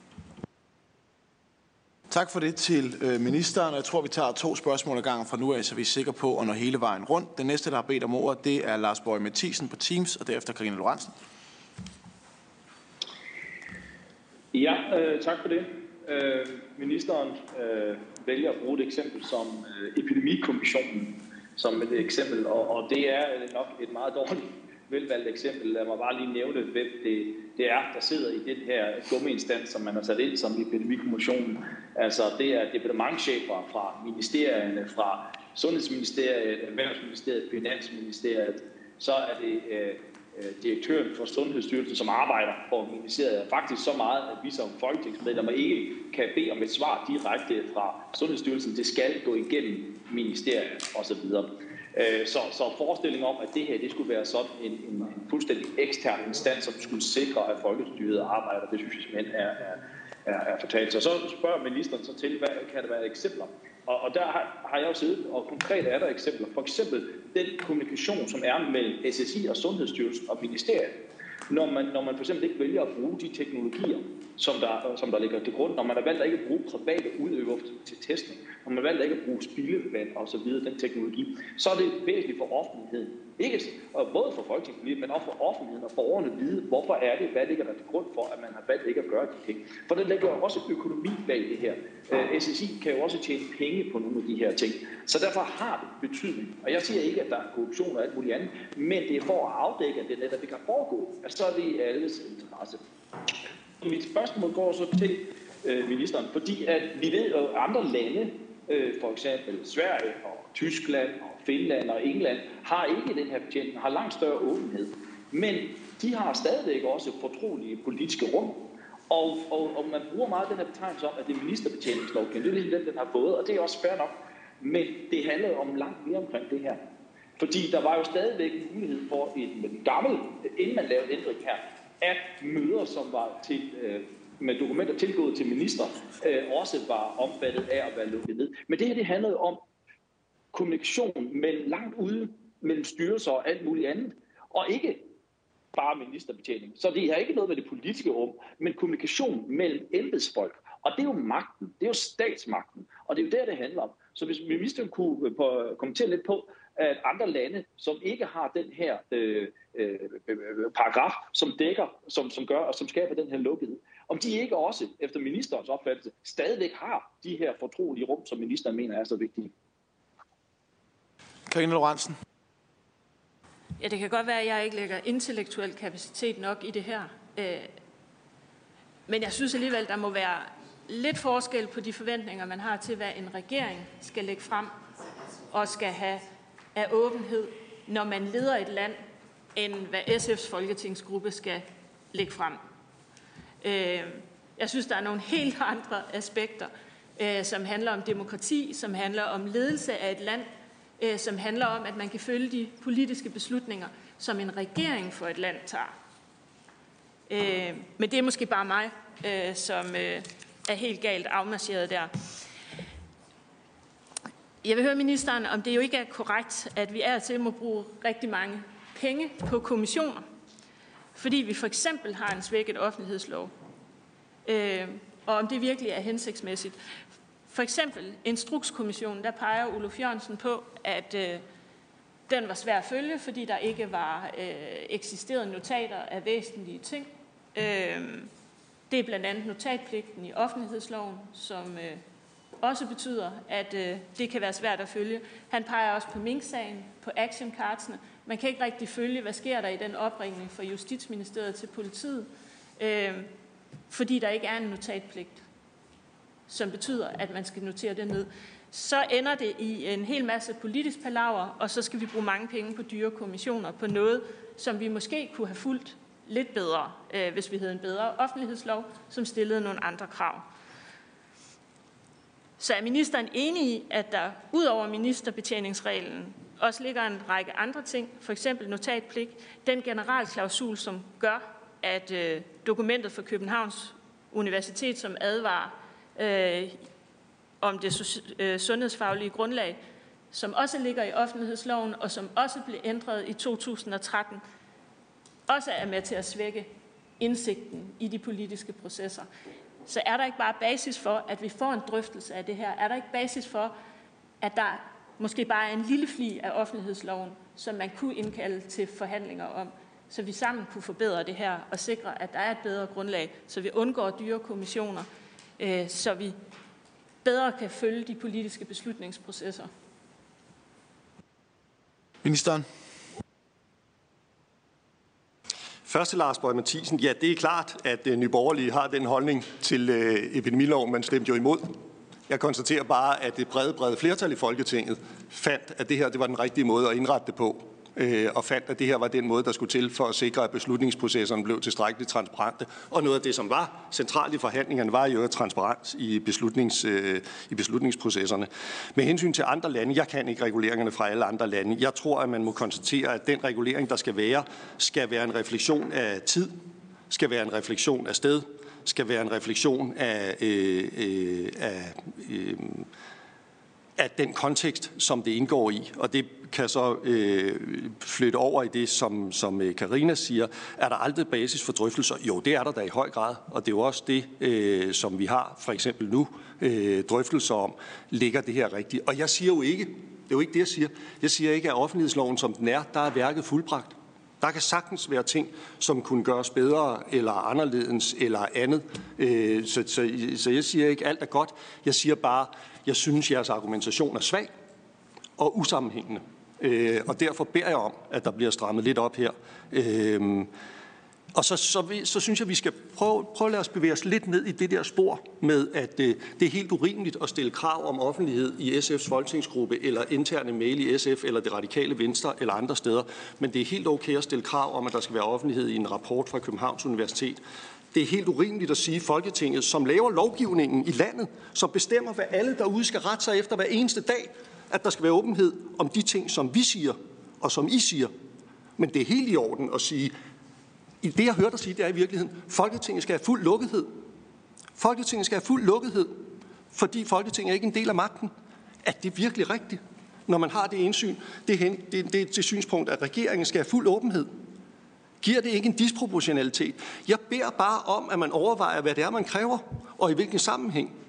Tak for det til ministeren. Jeg tror, vi tager 2 spørgsmål ad gangen fra nu af, så vi er sikre på at nå hele vejen rundt. Den næste, der har bedt om ordet, det er Lars Boje Mathiesen på Teams, og derefter Karina Lorentzen. Ja, tak for det. Ministeren vælger at bruge et eksempel som epidemikommissionen som et eksempel, og det er nok et meget dårligt velvalgt eksempel. Lad mig bare lige nævne, hvem det er, der sidder i den her gummiinstans, som man har sat ind som epidemikommissionen. Altså, det er departementschefer fra ministerierne, fra Sundhedsministeriet, Erhvervsministeriet, Finansministeriet. Så er det direktøren for Sundhedsstyrelsen, som arbejder for ministeriet, faktisk så meget, at vi som folketingsmedlemmer ikke kan bede om et svar direkte fra Sundhedsstyrelsen. Det skal gå igennem ministeriet osv. Så forestillingen om, at det her det skulle være sådan en fuldstændig ekstern instans, som skulle sikre, at folkestyret arbejder, det synes jeg simpelthen er fortalt. Så spørger ministeren så til, hvad kan der være eksempler? Og der har jeg jo siddet, og konkret er der eksempler. For eksempel den kommunikation, som er mellem SSI og Sundhedsstyrelsen og ministeriet. Når man for eksempel ikke vælger at bruge de teknologier, som der ligger til grund, når man har valgt at ikke bruge private udøvere til testning, når man har valgt at ikke bruge spildevand og så videre, den teknologi, så er det væsentligt for offentligheden. Ikke både for folketingspolitikere, men også for offentligheden og borgerne vide, hvorfor er det, hvad ligger der til grund for, at man har valgt ikke at gøre de ting. For der ligger jo også økonomi bag det her. SSI kan jo også tjene penge på nogle af de her ting. Så derfor har det betydning. Og jeg siger ikke, at der er korruption og alt muligt andet, men det er for at afdække, at det netop ikke kan foregå. Altså, så er det i alles interesse. Mit spørgsmål går så til ministeren, fordi at vi ved, at andre lande, for eksempel Sverige og Tyskland og Finland og England, har ikke den her betjening, har langt større åbenhed. Men de har stadigvæk også fortrolige politiske rum. Og man bruger meget den her betegnelse om, at det er ministerbetjeningslovgivning. Det er ligesom den har fået, og det er også fair nok. Men det handler om langt mere omkring det her. Fordi der var jo stadigvæk en mulighed for, med den gamle, inden man lavede ændring her, at møder, som var til, med dokumenter tilgået til minister, også var omfattet af at være lukket ned. Men det her, det handlede om kommunikation langt ude mellem styrelser og alt muligt andet, og ikke bare ministerbetjening. Så det har ikke noget med det politiske rum, men kommunikation mellem embedsfolk. Og det er jo magten, det er jo statsmagten, og det er jo det handler om. Så hvis ministeren kunne kommentere lidt på, at andre lande, som ikke har den her paragraf, som dækker, som gør og som skaber den her lukkethed, om de ikke også, efter ministerens opfattelse, stadigvæk har de her fortrolige rum, som ministeren mener er så vigtige. Karina Lorentzen. Ja, det kan godt være, at jeg ikke lægger intellektuel kapacitet nok i det her. Men jeg synes alligevel, der må være lidt forskel på de forventninger, man har til, hvad en regering skal lægge frem og skal have af åbenhed, når man leder et land, end hvad SF's folketingsgruppe skal lægge frem. Jeg synes, der er nogle helt andre aspekter, som handler om demokrati, som handler om ledelse af et land, som handler om, at man kan følge de politiske beslutninger, som en regering for et land tager. Men det er måske bare mig, som er helt galt afmarcheret der. Jeg vil høre ministeren, om det jo ikke er korrekt, at vi til må bruge rigtig mange penge på kommissioner, fordi vi for eksempel har en svækket offentlighedslov, og om det virkelig er hensigtsmæssigt. For eksempel Instrukskommissionen, der peger Oluf Jørgensen på, at den var svær at følge, fordi der ikke var eksisteret notater af væsentlige ting. Det er blandt andet notatpligten i offentlighedsloven, som også betyder, at det kan være svært at følge. Han peger også på Mink-sagen, på actioncardsene. Man kan ikke rigtig følge, hvad sker der i den opringning fra Justitsministeriet til politiet, fordi der ikke er en notatpligt, som betyder, at man skal notere det ned. Så ender det i en hel masse politisk palaver, og så skal vi bruge mange penge på dyre kommissioner på noget, som vi måske kunne have fulgt lidt bedre, hvis vi havde en bedre offentlighedslov, som stillede nogle andre krav. Så er ministeren enig i, at der ud over ministerbetjeningsreglen også ligger en række andre ting, for eksempel notatpligt, den generalklausul, som gør, at dokumentet for Københavns Universitet, som advarer om det sundhedsfaglige grundlag, som også ligger i offentlighedsloven, og som også blev ændret i 2013, også er med til at svække indsigten i de politiske processer. Så er der ikke bare basis for, at vi får en drøftelse af det her? Er der ikke basis for, at der måske bare er en lille flig af offentlighedsloven, som man kunne indkalde til forhandlinger om, så vi sammen kunne forbedre det her og sikre, at der er et bedre grundlag, så vi undgår dyre kommissioner, så vi bedre kan følge de politiske beslutningsprocesser? Ministeren. Først til Lars Boje Mathiesen. Ja, det er klart, at Nye Borgerlige har den holdning til epidemiloven, man stemte jo imod. Jeg konstaterer bare, at det brede flertal i Folketinget fandt, at det her det var den rigtige måde at indrette det på, og fandt, at det her var den måde, der skulle til for at sikre, at beslutningsprocesserne blev tilstrækkeligt transparente. Og noget af det, som var centralt i forhandlingerne, var jo transparens i beslutningsprocesserne. Med hensyn til andre lande, jeg kan ikke reguleringerne fra alle andre lande. Jeg tror, at man må konstatere, at den regulering, der skal være en refleksion af tid, skal være en refleksion af sted, skal være en refleksion af den kontekst, som det indgår i. Og det kan så flytte over i det, som Karina siger. Er der aldrig basis for drøftelser? Jo, det er der da i høj grad. Og det er jo også det, som vi har for eksempel nu drøftelser om. Ligger det her rigtigt? Og jeg siger jo ikke, det er jo ikke det, jeg siger. Jeg siger ikke, at offentlighedsloven, som den er, der er værket fuldbragt. Der kan sagtens være ting, som kunne gøres bedre, eller anderledes, eller andet. Så jeg siger ikke, alt er godt. Jeg siger bare, jeg synes, jeres argumentation er svag og usammenhængende. Og derfor beder jeg om, at der bliver strammet lidt op her. Og så synes jeg, vi skal prøve at lade os bevæge os lidt ned i det der spor med, at det er helt urimeligt at stille krav om offentlighed i SF's folketingsgruppe, eller interne mail i SF, eller det radikale Venstre, eller andre steder. Men det er helt okay at stille krav om, at der skal være offentlighed i en rapport fra Københavns Universitet. Det er helt urimeligt at sige, at Folketinget, som laver lovgivningen i landet, som bestemmer, hvad alle derude skal rette sig efter hver eneste dag, at der skal være åbenhed om de ting, som vi siger, og som I siger. Men det er helt i orden at sige, i det jeg hørte dig sige, det er i virkeligheden, Folketinget skal have fuld lukkethed. Folketinget skal have fuld lukkethed, fordi Folketinget er ikke en del af magten. Er det virkelig rigtigt, når man har det indsyn? Det synspunkt, at regeringen skal have fuld åbenhed. Giver det ikke en disproportionalitet? Jeg beder bare om, at man overvejer, hvad det er, man kræver, og i hvilken sammenhæng.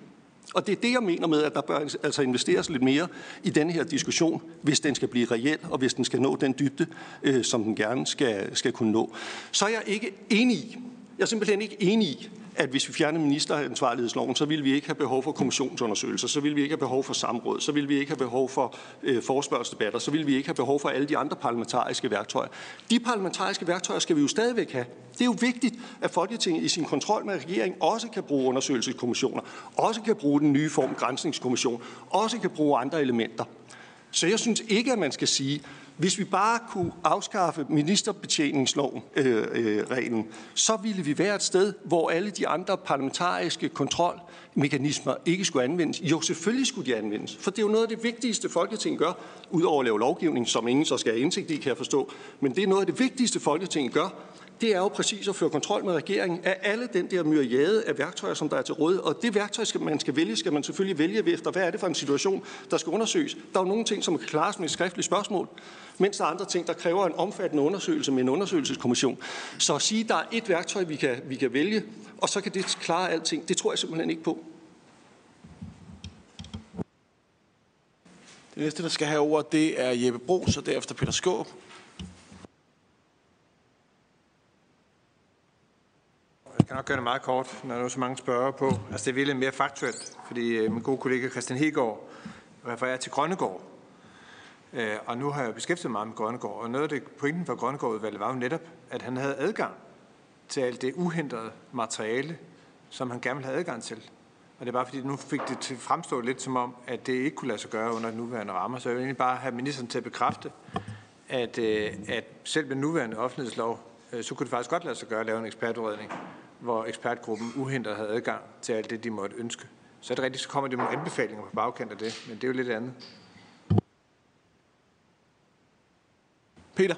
Og det er det, jeg mener med, at der bør altså investeres lidt mere i denne her diskussion, hvis den skal blive reel, og hvis den skal nå den dybde, som den gerne skal kunne nå. Så er jeg ikke enig i, jeg er simpelthen ikke enig i, at hvis vi fjerner ministeransvarlighedsloven, så ville vi ikke have behov for kommissionsundersøgelser, så ville vi ikke have behov for samråd, så ville vi ikke have behov for forespørgselsdebatter, så ville vi ikke have behov for alle de andre parlamentariske værktøjer. De parlamentariske værktøjer skal vi jo stadigvæk have. Det er jo vigtigt, at Folketinget i sin kontrol med regeringen også kan bruge undersøgelseskommissioner, også kan bruge den nye form granskningskommission, også kan bruge andre elementer. Så jeg synes ikke, at man skal sige, hvis vi bare kunne afskaffe ministerbetjeningsloven-reglen, så ville vi være et sted, hvor alle de andre parlamentariske kontrolmekanismer ikke skulle anvendes. Jo, selvfølgelig skulle de anvendes, for det er jo noget af det vigtigste, Folketinget gør, udover at lave lovgivning, som ingen så skal have indsigt i, kan jeg forstå. Men det er noget af det vigtigste, Folketinget gør. Det er jo præcis at føre kontrol med regeringen af alle den der myriade af værktøjer, som der er til rådighed. Og det værktøj, man skal vælge, skal man selvfølgelig vælge efter, hvad er det for en situation, der skal undersøges. Der er jo nogle ting, som kan klares med et skriftligt spørgsmål, mens der er andre ting, der kræver en omfattende undersøgelse med en undersøgelseskommission. Så at sige, at der er et værktøj, vi kan vælge, og så kan det klare alting, det tror jeg simpelthen ikke på. Det næste, der skal have ordet, det er Jeppe Bruus, og derefter Peter Skaarup. Jeg kan nok gøre det meget kort, når der er så mange spørger på. Altså det er virkelig mere faktuelt, fordi min gode kollega Christian Hegaard refererer til Grønnegård. Og nu har jeg beskæftiget mig med Grønnegård, og noget af det pointen for Grønnegård-udvalget var jo netop, at han havde adgang til alt det uhindrede materiale, som han gerne ville have adgang til. Og det er bare fordi, nu fik det til fremstå lidt som om, at det ikke kunne lade sig gøre under den nuværende rammer. Så jeg vil egentlig bare have ministeren til at bekræfte, at selv med den nuværende offentlighedslov, så kunne det faktisk godt lade sig gøre at lave en ekspertudredning, hvor ekspertgruppen uhindret havde adgang til alt det, de måtte ønske. Så er det rigtigt, så kommer det nogle anbefalinger på bagkant af det, men det er jo lidt andet. Peter.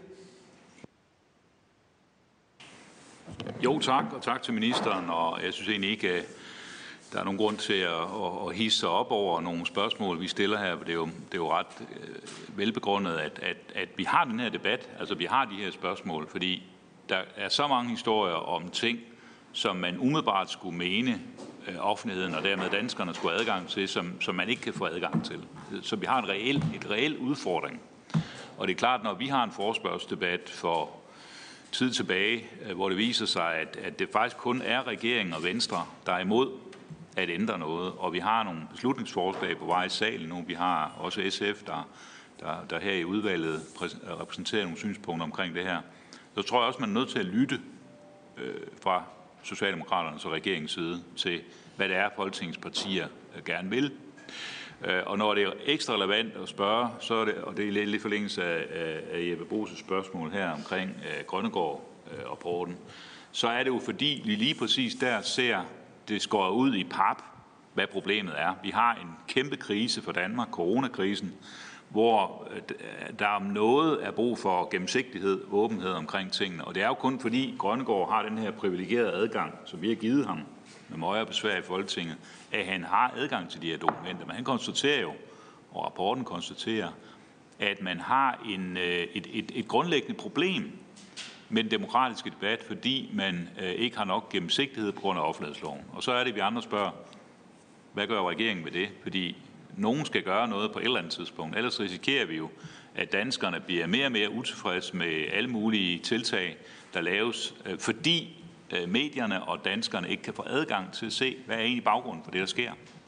Jo, tak, og tak til ministeren, og jeg synes egentlig ikke, der er nogen grund til at hisse sig op over nogle spørgsmål, vi stiller her. Det er jo ret velbegrundet, at vi har den her debat, altså vi har de her spørgsmål, fordi der er så mange historier om ting, som man umiddelbart skulle mene offentligheden og dermed danskerne skulle have adgang til, som man ikke kan få adgang til. Så vi har en reel udfordring. Og det er klart, når vi har en forespørgselsdebat for tid tilbage, hvor det viser sig, at det faktisk kun er regeringen og Venstre, der er imod at ændre noget, og vi har nogle beslutningsforslag på vej i salen nu. Vi har også SF, der her i udvalget repræsenterer nogle synspunkter omkring det her. Så tror jeg også, man er nødt til at lytte fra Socialdemokraternes og regeringens side til, hvad det er, Folketingets partier gerne vil. Og når det er ekstra relevant at spørge, så er det, og det er lidt i forlængelse af Jeppe Bruus' spørgsmål her omkring Grønnegård-rapporten, så er det jo fordi, vi lige præcis der ser det skåret ud i pap, hvad problemet er. Vi har en kæmpe krise for Danmark, coronakrisen, hvor der om noget er brug for gennemsigtighed, åbenhed omkring tingene. Og det er jo kun fordi Grønnegård har den her privilegerede adgang, som vi har givet ham med møje besvær i Folketinget, at han har adgang til de her dokumenter. Men han konstaterer jo, og rapporten konstaterer, at man har et grundlæggende problem med den demokratiske debat, fordi man ikke har nok gennemsigtighed på grund af offentlighedsloven. Og så er det, vi andre spørger, hvad gør regeringen ved det? Fordi nogen skal gøre noget på et eller andet tidspunkt. Ellers risikerer vi jo, at danskerne bliver mere og mere utilfredse med alle mulige tiltag, der laves, fordi medierne og danskerne ikke kan få adgang til at se, hvad er egentlig baggrunden for det, der sker.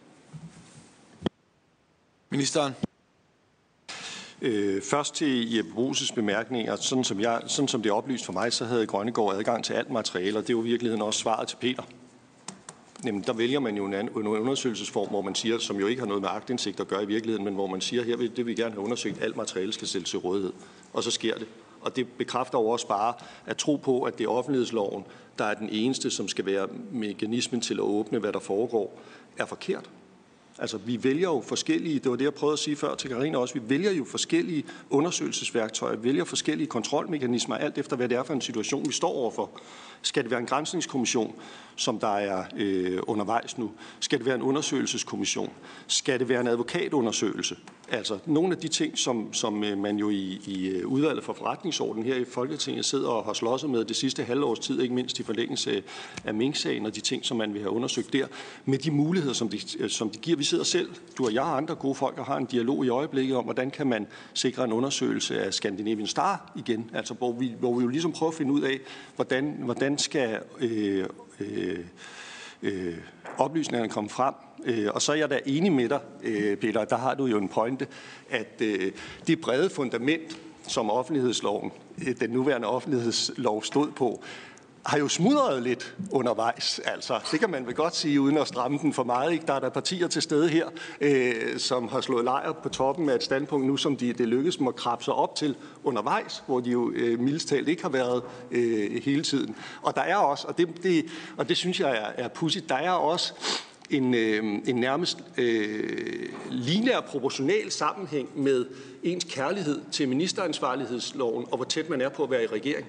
Ministeren. Først til Jeppe Bruus' bemærkninger. Sådan som det er oplyst for mig, så havde Grønnegård adgang til alt materiale, og det er jo i virkeligheden også svaret til Peter. Nemlig, der vælger man jo en undersøgelsesform, hvor man siger, som jo ikke har noget med aktindsigt at gøre i virkeligheden, men hvor man siger, her det vil vi gerne have undersøgt, alt materiale skal stilles til rådighed. Og så sker det. Og det bekræfter jo også bare at tro på, at det er offentlighedsloven, der er den eneste, som skal være mekanismen til at åbne, hvad der foregår, er forkert. Altså, vi vælger jo forskellige, det var det, jeg prøvede at sige før til Karina også, vi vælger jo forskellige undersøgelsesværktøjer, vælger forskellige kontrolmekanismer, alt efter hvad det er for en situation, vi står overfor. Skal det være en granskningskommission, som der er undervejs nu? Skal det være en undersøgelseskommission? Skal det være en advokatundersøgelse? Altså, nogle af de ting, som man jo i udvalget for forretningsorden her i Folketinget sidder og har slåsset med det sidste halvårs tid, ikke mindst i forlængelse af Mink-sagen og de ting, som man vil have undersøgt der, med de muligheder, som de giver. Vi sidder selv, du og jeg og andre gode folk, og har en dialog i øjeblikket om, hvordan kan man sikre en undersøgelse af Scandinavian Star igen, altså hvor vi jo ligesom prøver at finde ud af, hvordan skal oplysningerne komme frem. Og så er jeg da enig med dig, Peter, der har du jo en pointe, at det brede fundament, som offentlighedsloven, den nuværende offentlighedslov stod på, har jo smuldret lidt undervejs. Altså, det kan man vel godt sige, uden at stramme den for meget. Ikke? Der er der partier til stede her, som har slået lejr på toppen af et standpunkt nu, som det lykkes dem at krabbe sig op til undervejs, hvor de jo mildest talt ikke har været hele tiden. Og der er også, og det synes jeg er pudsigt, der er også en nærmest lineær proportional sammenhæng med ens kærlighed til ministeransvarlighedsloven, og hvor tæt man er på at være i regering.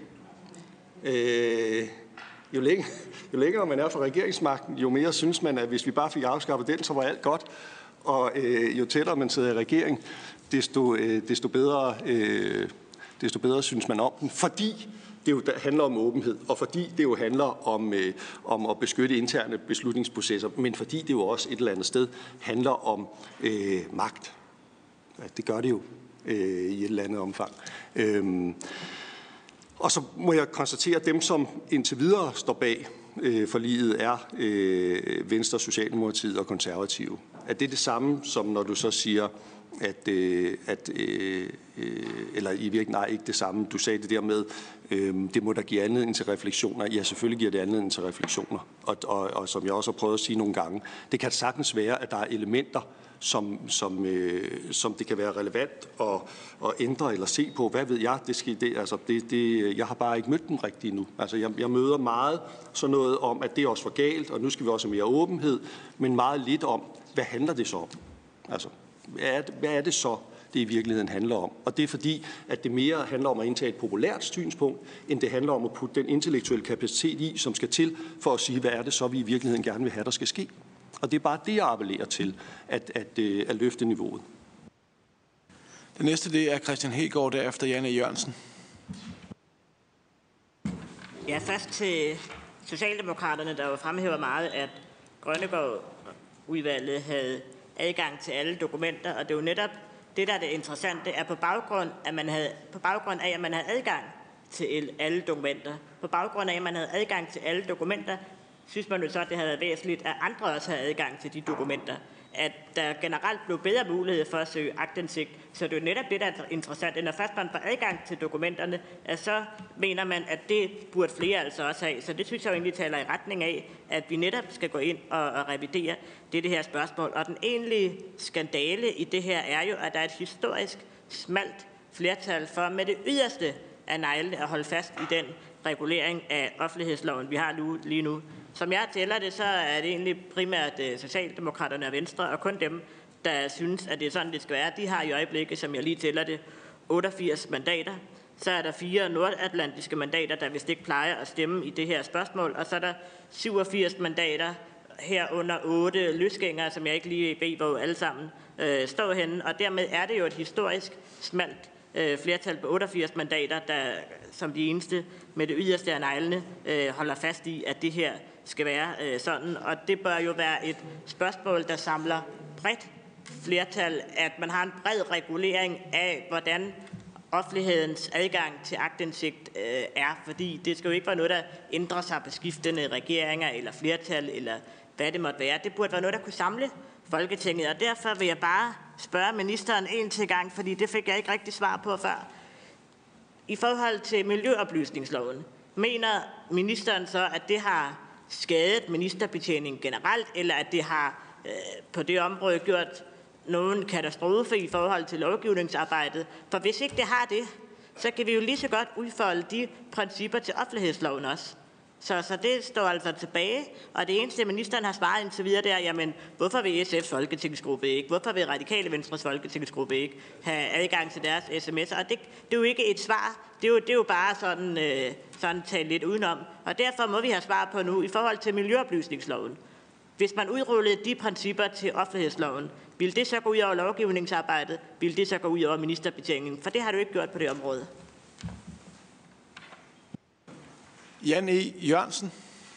Jo længere man er for regeringsmagten, jo mere synes man, at hvis vi bare fik afskaffet den, så var alt godt. Og jo tættere man sidder i regering, desto bedre synes man om den. Fordi det jo handler om åbenhed, og fordi det jo handler om at beskytte interne beslutningsprocesser, men fordi det jo også et eller andet sted handler om magt. Det gør det jo i et eller andet omfang. Og så må jeg konstatere, at dem, som indtil videre står bag forliget, er Venstre, Socialdemokratiet og Konservative. Er det det samme, som når du så siger, eller i virkeligheden nej, ikke det samme. Du sagde det der med, det må da give anledning til refleksioner. Ja, selvfølgelig giver det anledning til refleksioner. Og som jeg også har prøvet at sige nogle gange, det kan sagtens være, at der er elementer, som det kan være relevant at ændre eller se på. Hvad ved jeg? Jeg har bare ikke mødt den rigtigt endnu. Altså, jeg møder meget sådan noget om, at det er også for galt, og nu skal vi også have mere åbenhed, men meget lidt om, hvad handler det så om? Altså, hvad er det så, det i virkeligheden handler om? Og det er fordi, at det mere handler om at indtage et populært synspunkt, end det handler om at putte den intellektuelle kapacitet i, som skal til for at sige, hvad er det så, vi i virkeligheden gerne vil have, der skal ske. Og det er bare det, jeg appellerer til, at løfte niveauet. Det næste, det er Kristian Hegaard, derefter Jan E. Jørgensen. Ja, først til Socialdemokraterne, der jo fremhæver meget, at Grønnegård-udvalget havde adgang til alle dokumenter, og det er jo netop det, der er det interessante, er på baggrund af, at man havde adgang til alle dokumenter. På baggrund af, at man havde adgang til alle dokumenter, synes man jo så, at det havde været væsentligt, at andre også havde adgang til de dokumenter. At der generelt blev bedre mulighed for at søge aktindsigt. Så det er jo netop det, der er interessant. Når først man får adgang til dokumenterne, så mener man, at det burde flere altså også have. Så det synes jeg jo egentlig taler i retning af, at vi netop skal gå ind og revidere det her spørgsmål. Og den egentlige skandale i det her er jo, at der er et historisk smalt flertal for med det yderste af neglene at holde fast i den regulering af offentlighedsloven, vi har lige nu. Som jeg tæller det, så er det egentlig primært Socialdemokraterne og Venstre, og kun dem, der synes, at det er sådan, det skal være. De har i øjeblikket, som jeg lige tæller det, 88 mandater. Så er der 4 nordatlantiske mandater, der vist ikke plejer at stemme i det her spørgsmål. Og så er der 87 mandater, herunder 8 løsgængere, som jeg ikke lige ved, hvor alle sammen står henne. Og dermed er det jo et historisk smalt flertal på 88 mandater, der som de eneste med det yderste af neglene holder fast i, at det her skal være sådan. Og det bør jo være et spørgsmål, der samler bredt flertal, at man har en bred regulering af, hvordan offentlighedens adgang til aktindsigt er. Fordi det skal jo ikke være noget, der ændrer sig på skiftende regeringer eller flertal, eller hvad det måtte være. Det burde være noget, der kunne samle Folketinget. Og derfor vil jeg bare spørge ministeren en til gang, fordi det fik jeg ikke rigtig svar på før. I forhold til miljøoplysningsloven, mener ministeren så, at det har skadet ministerbetjeningen generelt, eller at det har på det område gjort nogen katastrofe i forhold til lovgivningsarbejdet? For hvis ikke det har det, så kan vi jo lige så godt udfolde de principper til offentlighedsloven også. Så det står altså tilbage, og det eneste, ministeren har svaret indtil videre, det er, jamen, hvorfor vil SF's folketingsgruppe ikke? Hvorfor vil Radikale Venstres folketingsgruppe ikke have adgang til deres sms'er? Og det er jo ikke et svar. Det er jo bare sådan talt lidt udenom. Og derfor må vi have svar på nu i forhold til miljøoplysningsloven. Hvis man udrullede de principper til offentlighedsloven, Vil det så gå ud over lovgivningsarbejdet? Vil det så gå ud over ministerbetjeningen? For det har du ikke gjort på det område. Jan E. Jørgensen.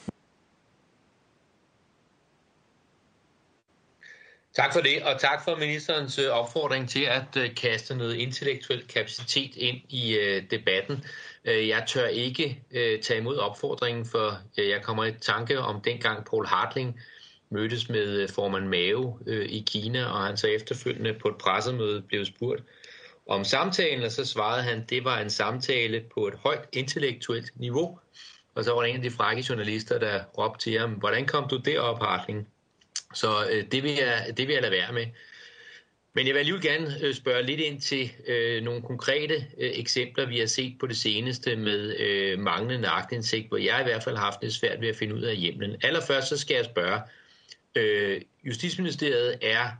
Tak for det, og tak for ministerens opfordring til at kaste noget intellektuel kapacitet ind i debatten. Jeg tør ikke tage imod opfordringen, for jeg kommer i tanke om dengang Poul Hartling mødtes med formand Mao i Kina, og han så efterfølgende på et pressemøde blev spurgt om samtalen, og så svarede han, at det var en samtale på et højt intellektuelt niveau. Og så var der en af de frække journalister, der råbte til ham, hvordan kom du derop, Hartling? Så det vil jeg lade være med. Men jeg vil alligevel gerne spørge lidt ind til nogle konkrete eksempler, vi har set på det seneste med manglende aktindsigt, hvor jeg i hvert fald har haft det svært ved at finde ud af hjemlen. Allerførst så skal jeg spørge, Justitsministeriet er,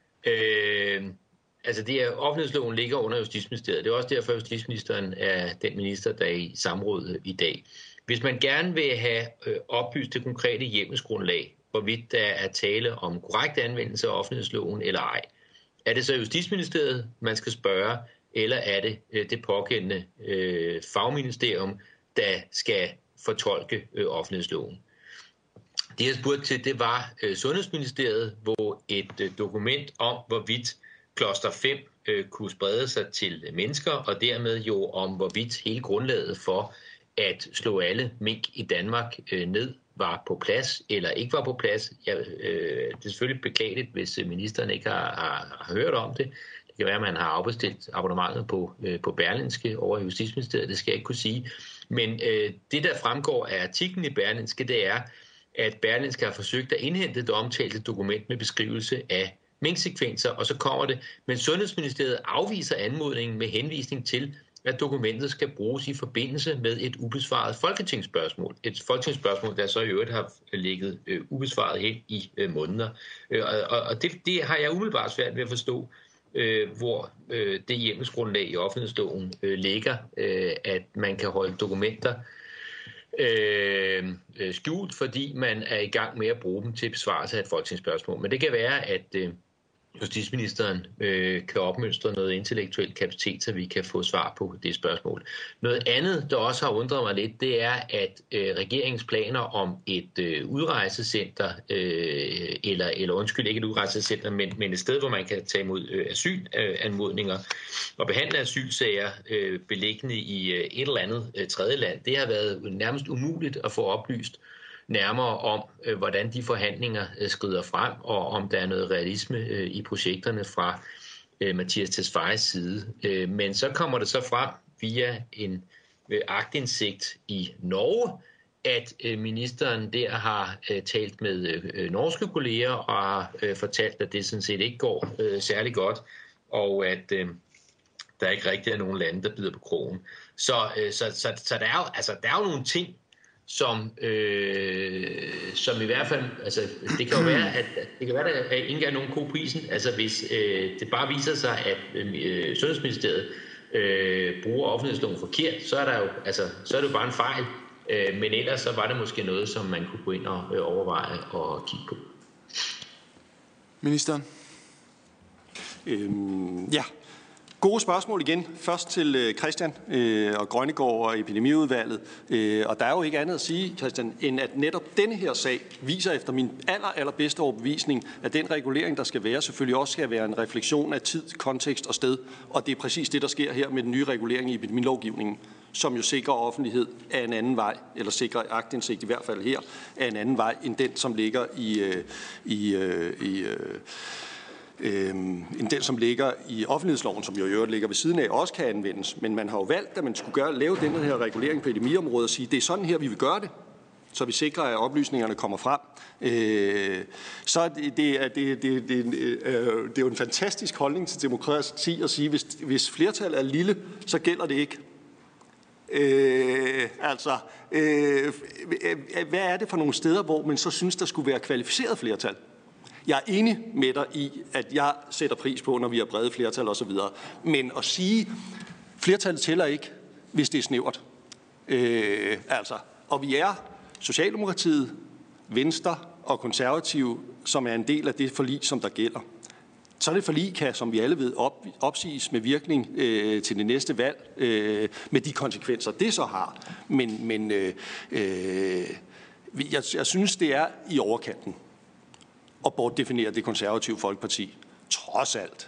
offentlighedsloven ligger under Justitsministeriet. Det er også derfor, at justitsministeren er den minister, der er i samråd i dag. Hvis man gerne vil have oplyst det konkrete hjemmelsgrundlag, hvorvidt der er tale om korrekt anvendelse af offentlighedsloven eller ej, er det så Justitsministeriet, man skal spørge, eller er det det pågældende fagministerium, der skal fortolke offentlighedsloven? Det jeg spurgte til, det var Sundhedsministeriet, hvor et dokument om, hvorvidt Cluster 5 kunne sprede sig til mennesker, og dermed jo om, hvorvidt hele grundlaget for at slå alle mink i Danmark ned var på plads eller ikke var på plads. Det er selvfølgelig beklageligt, hvis ministeren ikke har hørt om det. Det kan være, at man har afbestilt abonnementet på Berlingske over i Justitsministeriet. Det skal jeg ikke kunne sige. Men det, der fremgår af artiklen i Berlingske, det er, at Berlingske har forsøgt at indhente det omtalte dokument med beskrivelse af minksekvenser, og så kommer det, men Sundhedsministeriet afviser anmodningen med henvisning til, at dokumentet skal bruges i forbindelse med et ubesvaret folketingsspørgsmål. Et folketingsspørgsmål, der så i øvrigt har ligget ubesvaret helt i måneder. Og det har jeg umiddelbart svært ved at forstå, hvor det hjemmelsgrundlag i offentlighedsloven ligger, at man kan holde dokumenter skjult, fordi man er i gang med at bruge dem til besvarelse af et folketingsspørgsmål. Men det kan være, at justitsministeren kan opmønstre noget intellektuel kapacitet, så vi kan få svar på det spørgsmål. Noget andet, der også har undret mig lidt, det er, at regeringens planer om et udrejsecenter, ikke et udrejsecenter, men et sted, hvor man kan tage imod asylanmodninger og behandle asylsager beliggende i et eller andet tredje land, det har været nærmest umuligt at få oplyst nærmere om, hvordan de forhandlinger skrider frem, og om der er noget realisme i projekterne fra Mattias Tesfayes side. Men så kommer det så frem via en aktindsigt i Norge, at ministeren der har talt med norske kolleger og har fortalt, at det sådan set ikke går særlig godt, og at der ikke rigtig er nogen lande, der bider på krogen. Så der er jo nogle ting, som i hvert fald, altså det kan jo være, at der ikke er nogen ko på isen. Altså hvis det bare viser sig, at Sundhedsministeriet bruger offentlighedsloven forkert, så er det jo bare en fejl. Men ellers så var det måske noget, som man kunne gå ind og overveje og kigge på. Ministeren? Ja. Gode spørgsmål igen. Først til Christian og Grønnegård og epidemiudvalget. Og der er jo ikke andet at sige, Christian, end at netop denne her sag viser efter min allerbedste overbevisning, at den regulering, der skal være, selvfølgelig også skal være en refleksion af tid, kontekst og sted. Og det er præcis det, der sker her med den nye regulering i epidemilovgivningen, som jo sikrer offentlighed af en anden vej, eller sikrer aktindsigt i hvert fald her, af en anden vej, end den, som ligger end den, som ligger i offentlighedsloven, som jo i øvrigt ligger ved siden af, også kan anvendes. Men man har jo valgt, at man skulle lave den her regulering på epidemiområdet og sige, det er sådan her, vi vil gøre det, så vi sikrer, at oplysningerne kommer frem. Så det er jo en fantastisk holdning til demokrati at sige, hvis flertal er lille, så gælder det ikke. Hvad er det for nogle steder, hvor man så synes, der skulle være kvalificeret flertal? Jeg er enig med dig i, at jeg sætter pris på, når vi har brede flertal osv. Men at sige, flertallet tæller ikke, hvis det er snævert. Og vi er Socialdemokratiet, Venstre og Konservative, som er en del af det forlig, som der gælder. så det forlig kan, som vi alle ved, opsiges med virkning til det næste valg, med de konsekvenser, det så har. Men jeg synes, det er i overkanten at bortdefinere det konservative Folkeparti. Trods alt.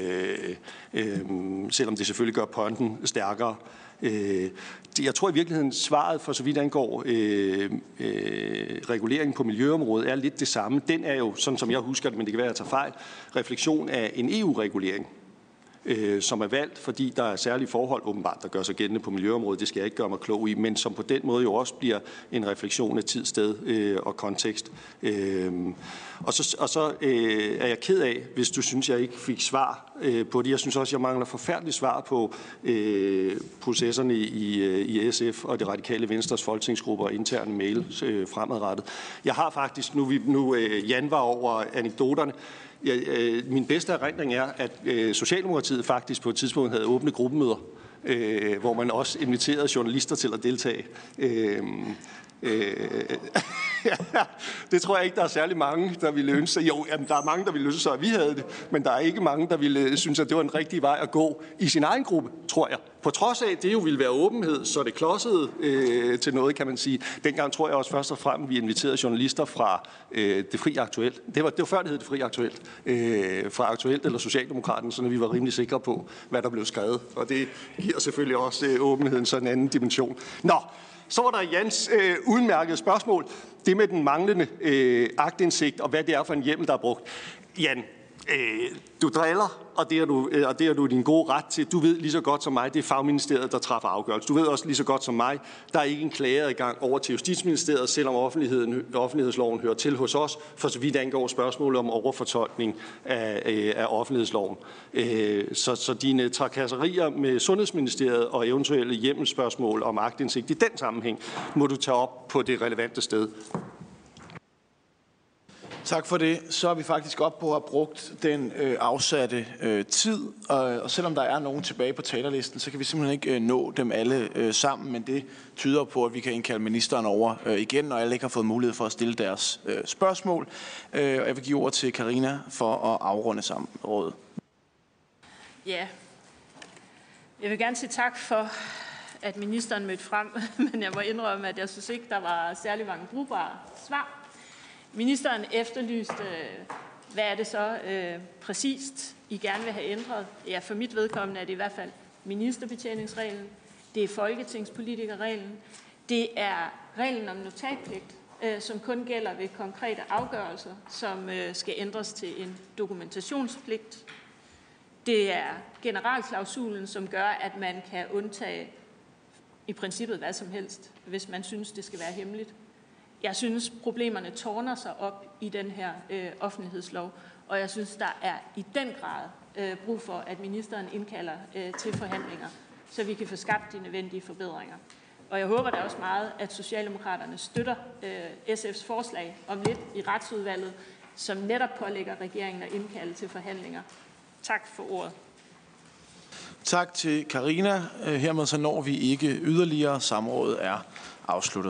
Selvom det selvfølgelig gør ponten stærkere. Jeg tror i virkeligheden, svaret for så vidt angår reguleringen på miljøområdet er lidt det samme. Den er jo, sådan som jeg husker det, men det kan være, at jeg tager fejl, refleksion af en EU-regulering, som er valgt, fordi der er særlige forhold, åbenbart, der gør sig gældende på miljøområdet. Det skal jeg ikke gøre mig klog i, men som på den måde jo også bliver en refleksion af tid, sted og kontekst. Og så er jeg ked af, hvis du synes, jeg ikke fik svar på det. Jeg synes også, jeg mangler forfærdeligt svar på processerne i SF og det radikale Venstres folketingsgrupper og interne mail fremadrettet. Jeg har faktisk, nu Jan var over anekdoterne, min bedste erindring er, at Socialdemokratiet faktisk på et tidspunkt havde åbne gruppemøder, hvor man også inviterede journalister til at deltage. Det tror jeg ikke, der er særlig mange, der ville ønske sig. Jo, jamen, der er mange, der ville ønske sig, at vi havde det, men der er ikke mange, der ville synes, at det var en rigtig vej at gå i sin egen gruppe, tror jeg. På trods af, at det jo ville være åbenhed, så det klodsede til noget, kan man sige. Dengang tror jeg også først og fremmest, vi inviterede journalister fra Det Fri Aktuelt. Det var før, det hed Det Fri Aktuelt. Fra Aktuelt eller Socialdemokraten, så vi var rimelig sikre på, hvad der blev skrevet. Og det giver selvfølgelig også åbenheden sådan en anden dimension. Nå. Så var der Jans udmærkede spørgsmål. Det med den manglende aktindsigt, og hvad det er for en hjemmel, der er brugt. Jan, du driller, og det er du din gode ret til. Du ved lige så godt som mig, det er fagministeriet, der træffer afgørelse. Du ved også lige så godt som mig, der er ikke en klageadgang over til Justitsministeriet, selvom offentlighedsloven hører til hos os, for så vidt angår spørgsmålet om overfortolkning af offentlighedsloven. Så dine trakasserier med Sundhedsministeriet og eventuelle hjemmelsspørgsmål om aktindsigt i den sammenhæng, må du tage op på det relevante sted. Tak for det. Så er vi faktisk op på at have brugt den afsatte tid, og selvom der er nogen tilbage på talerlisten, så kan vi simpelthen ikke nå dem alle sammen, men det tyder på, at vi kan indkalde ministeren over igen, når alle ikke har fået mulighed for at stille deres spørgsmål. Og jeg vil give ord til Karina for at afrunde samrådet. Ja, jeg vil gerne sige tak for, at ministeren mødte frem, men jeg må indrømme, at jeg synes ikke, der var særlig mange brugbare svar. Ministeren efterlyste, hvad er det så præcist, I gerne vil have ændret? Ja, for mit vedkommende er det i hvert fald ministerbetjeningsreglen, det er folketingspolitikerreglen, det er reglen om notatpligt, som kun gælder ved konkrete afgørelser, som skal ændres til en dokumentationspligt. Det er generalklausulen, som gør, at man kan undtage i princippet hvad som helst, hvis man synes, det skal være hemmeligt. Jeg synes, problemerne tårner sig op i den her offentlighedslov, og jeg synes, der er i den grad brug for, at ministeren indkalder til forhandlinger, så vi kan få skabt de nødvendige forbedringer. Og jeg håber da også meget, at Socialdemokraterne støtter SF's forslag om lidt i Retsudvalget, som netop pålægger regeringen at indkalde til forhandlinger. Tak for ordet. Tak til Karina. Hermed så når vi ikke yderligere. Samrådet er afsluttet.